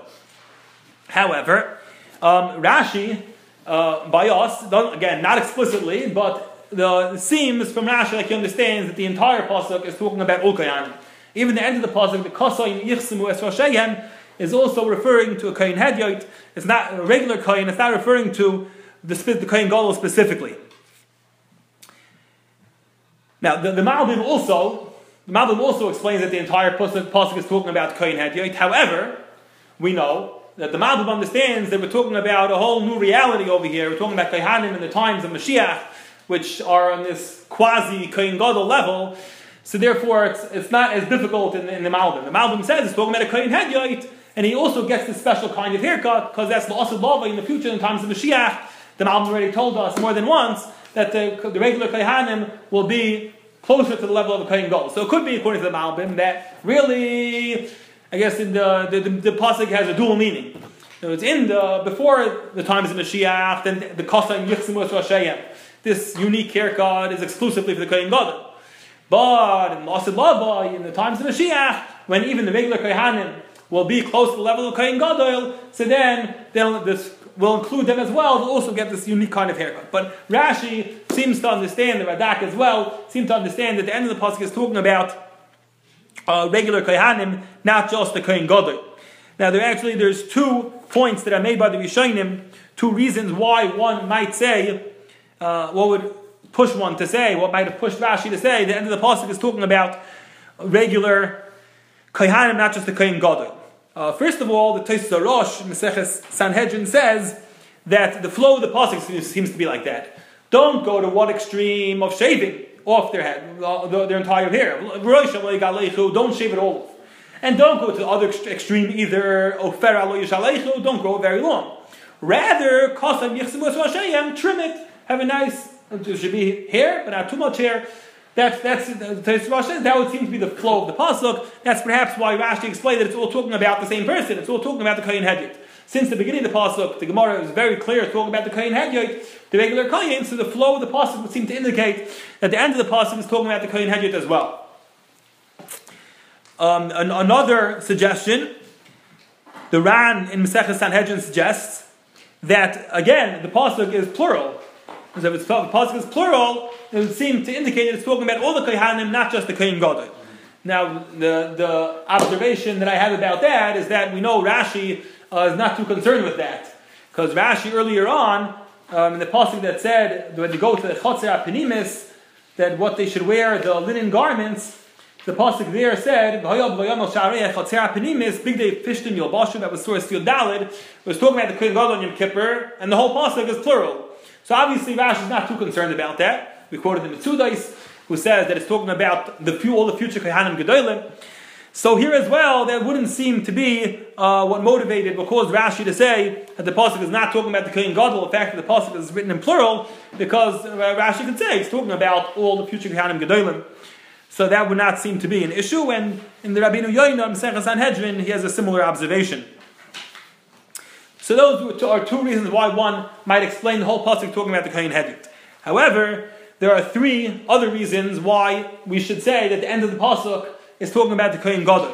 However, um, Rashi, uh, by us, again, not explicitly, but the, it seems from Rashi like he understands that the entire pasuk is talking about Ol Kohanim. Even the end of the pasuk, the Kosoim Yichsemu Es Rosheim, is also referring to a Kohen Hedyot. It's not a regular Kohen, it's not referring to the, the Kohen Gadol specifically. Now, the, the Malbim also, the Malbim also explains that the entire pasuk, pasuk is talking about Kohen Hedyot. However, we know that the Malbim understands that we're talking about a whole new reality over here. We're talking about Kohanim in the times of Mashiach, which are on this quasi Kohen Gadol level. So therefore, it's it's not as difficult in, in the Malbim. The Malbim says it's talking about a Kohen Hedyot, and he also gets this special kind of haircut because that's L'asad Lava in the future in times of Mashiach. The Malbim already told us more than once that the, the regular Kohanim will be closer to the level of a Kohen Gadol. So it could be, according to the Malbim, that really, I guess in the the, the, the pasuk has a dual meaning. So it's in the before the times of Mashiach, then the Kosaim Yichsemu Es Rosheim. This unique haircut is exclusively for the Kohen Gadol. But in L'asad Lava, in the times of Mashiach, when even the regular Kohanim will be close to the level of Kohen Gadol, so then they'll, this will include them as well. They'll also get this unique kind of haircut. But Rashi seems to understand, the Radak as well, seems to understand that the end of the pasuk is talking about Uh, regular Kohanim, not just the Kohen Gadol. Now, there actually there's two points that are made by the Rishonim, two reasons why one might say, uh, what would push one to say, what might have pushed Rashi to say, the end of the pasuk is talking about regular Kohanim, not just the Kohen Gadol. Uh, first of all, the Tosfos Rosh, Maseches Sanhedrin, says that the flow of the pasuk seems to be like that. Don't go to one extreme of shaving off their head, their entire hair. Don't shave it all off. And don't go to the other extreme either, don't grow very long. Rather, trim it, have a nice, there should be hair, but not too much hair. That's, that's, that would seem to be the flow of the pasuk. That's perhaps why Rashi explained that it's all talking about the same person. It's all talking about the Kohen Hedyot. Since the beginning of the pasuk, the Gemara is very clear talking about the Kohen Hedyot, the regular Kohen, so the flow of the pasuk would seem to indicate that the end of the pasuk is talking about the Kohen Hedyot as well. Um, an, another suggestion, the Ran in Maseches Sanhedrin suggests that, again, the pasuk is plural. So if it's, the pasuk is plural, it would seem to indicate that it's talking about all the Kohanim, not just the Kohen Gadol. Now, the, the observation that I have about that is that we know Rashi uh, is not too concerned with that. Because Rashi earlier on, um, in the pasuk that said, when they go to the Chotzer HaPenimis, that what they should wear, the linen garments, the pasuk there said, Big Day Fishtim Yilbashu, that was Surah Steel Dalid, was talking about the Kohen Gadol on Yom Kippur, and the whole pasuk is plural. So obviously Rashi is not too concerned about that. We quoted the Mitzudais, who says that it's talking about the few, all the future Kohanim Gedolim. So here as well, that wouldn't seem to be uh, what motivated, what caused Rashi to say that the pasuk is not talking about the Kohen Gadol, the fact that the pasuk is written in plural, because uh, Rashi could say it's talking about all the future Kohanim Gedolim. So that would not seem to be an issue, and in the Rabbeinu Yoina, Maseches Sanhedrin, he has a similar observation. So those are two reasons why one might explain the whole pasuk talking about the Kohen Hedyot. However, there are three other reasons why we should say that the end of the pasuk is talking about the Kohen Gadol.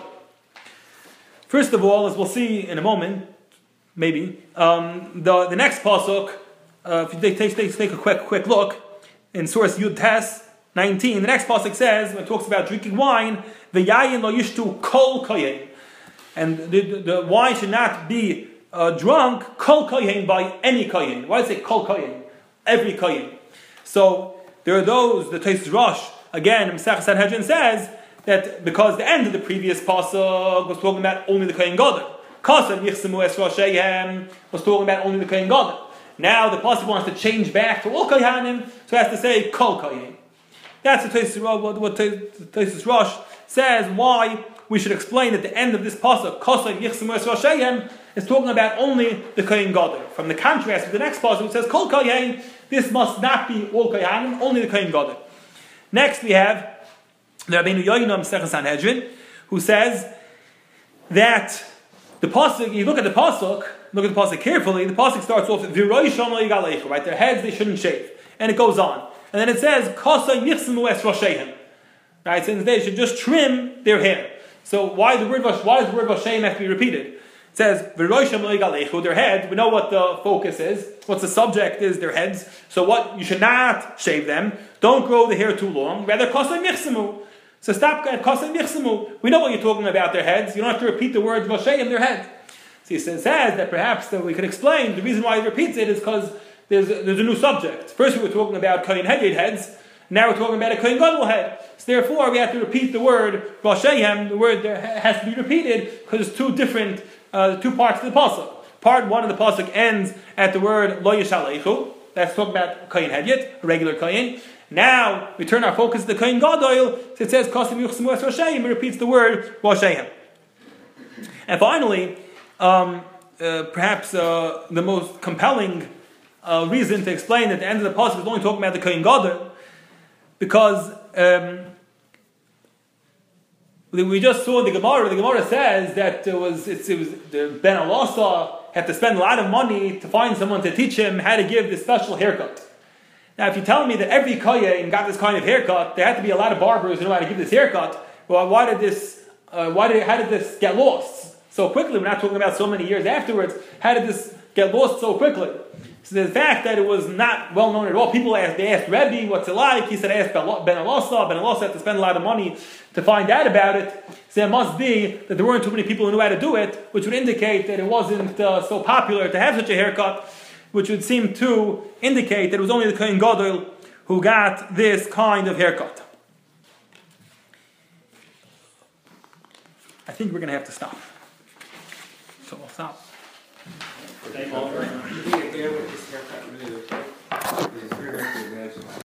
First of all, as we'll see in a moment, maybe, um, the, the next pasuk, uh, if you take, take, take a quick quick look, in Source Yud Tes nineteen, the next pasuk says, when it talks about drinking wine, the yayin lo yishtu kol kohen, and the, the, the wine should not be uh, drunk kol kohen by any kohen. Why does it say kol kohen? Every kohen. So there are those, the Tosfos Rosh, again, Maseches Sanhedrin says that because the end of the previous pasuk was talking about only the Kohen Gadol, Kasav Yichsemu Es Rosheihem was talking about only the Kohen Gadol. Now the pasuk wants to change back to all Kohanim, so it has to say kol kohen. That's the Tosfos, what, what Tosfos Rosh says, why we should explain at the end of this pasuk, Kasav Yichsemu Es Rosheihem, is talking about only the Kohen Gadol. From the contrast with the next pasuk, it says kol kohen, this must not be all Kohanim, only the Kohen Gadol. Next we have the Rabbeinu Yoina Maseches Sanhedrin, who says that the pasuk, you look at the pasuk, look at the pasuk carefully, the pasuk starts off with V'roi Shom Lo Yigalechu, right? Their heads they shouldn't shave. And it goes on. And then it says, Kasa Yichsemu Es Rosheihem. Right? So they should just trim their hair. So why the word why does the word Rosheihem have to be repeated? It says, V'roi Shom Lo Yigalechu, their head, we know what the focus is, what the subject is, their heads. So what, you should not shave them, don't grow the hair too long, rather Kasa Yichsemu. So stop at Kasa Yichsemu. We know what you're talking about, their heads. You don't have to repeat the word Rosheihem, their head. So he says that perhaps that we could explain the reason why he repeats it is because there's a, there's a new subject. First we were talking about Kohen Hedyot heads, now we're talking about a Kohen Gadol head. So therefore we have to repeat the word Rosheihem, the word there has to be repeated because it's two different, uh, two parts of the pasuk. Part one of the pasuk ends at the word Lo Yishalechu, that's talking about Kohen Hedyot, a regular Kohen. Now we turn our focus to the Kohen Gadol, so it says Kasim Yuchsemu Es Rosheihem, it repeats the word Rosheihem. And finally, Um, uh, perhaps uh, the most compelling uh, reason to explain that the end of the pasuk is only talking about the Kohen Gadol, because um, we just saw the Gemara. The Gemara says that it was it's, it was the Ben Elasa had to spend a lot of money to find someone to teach him how to give this special haircut. Now, if you tell me that every kohen got this kind of haircut, there had to be a lot of barbers who know how to give this haircut. Well, why did this? Uh, why did how did this get lost so quickly? We're not talking about so many years afterwards. How did this get lost so quickly? So the fact that it was not well known at all. People asked, they asked Rebbe, what's it like? He said, I asked Ben Elasa. Ben Elasa had to spend a lot of money to find out about it. So it must be that there weren't too many people who knew how to do it, which would indicate that it wasn't uh, so popular to have such a haircut, which would seem to indicate that it was only the Kohen Gadol who got this kind of haircut. I think we're going to have to stop. So we'll stop. Thank you all very much. You think a hair with this haircut really looks like? It's very hard to imagine.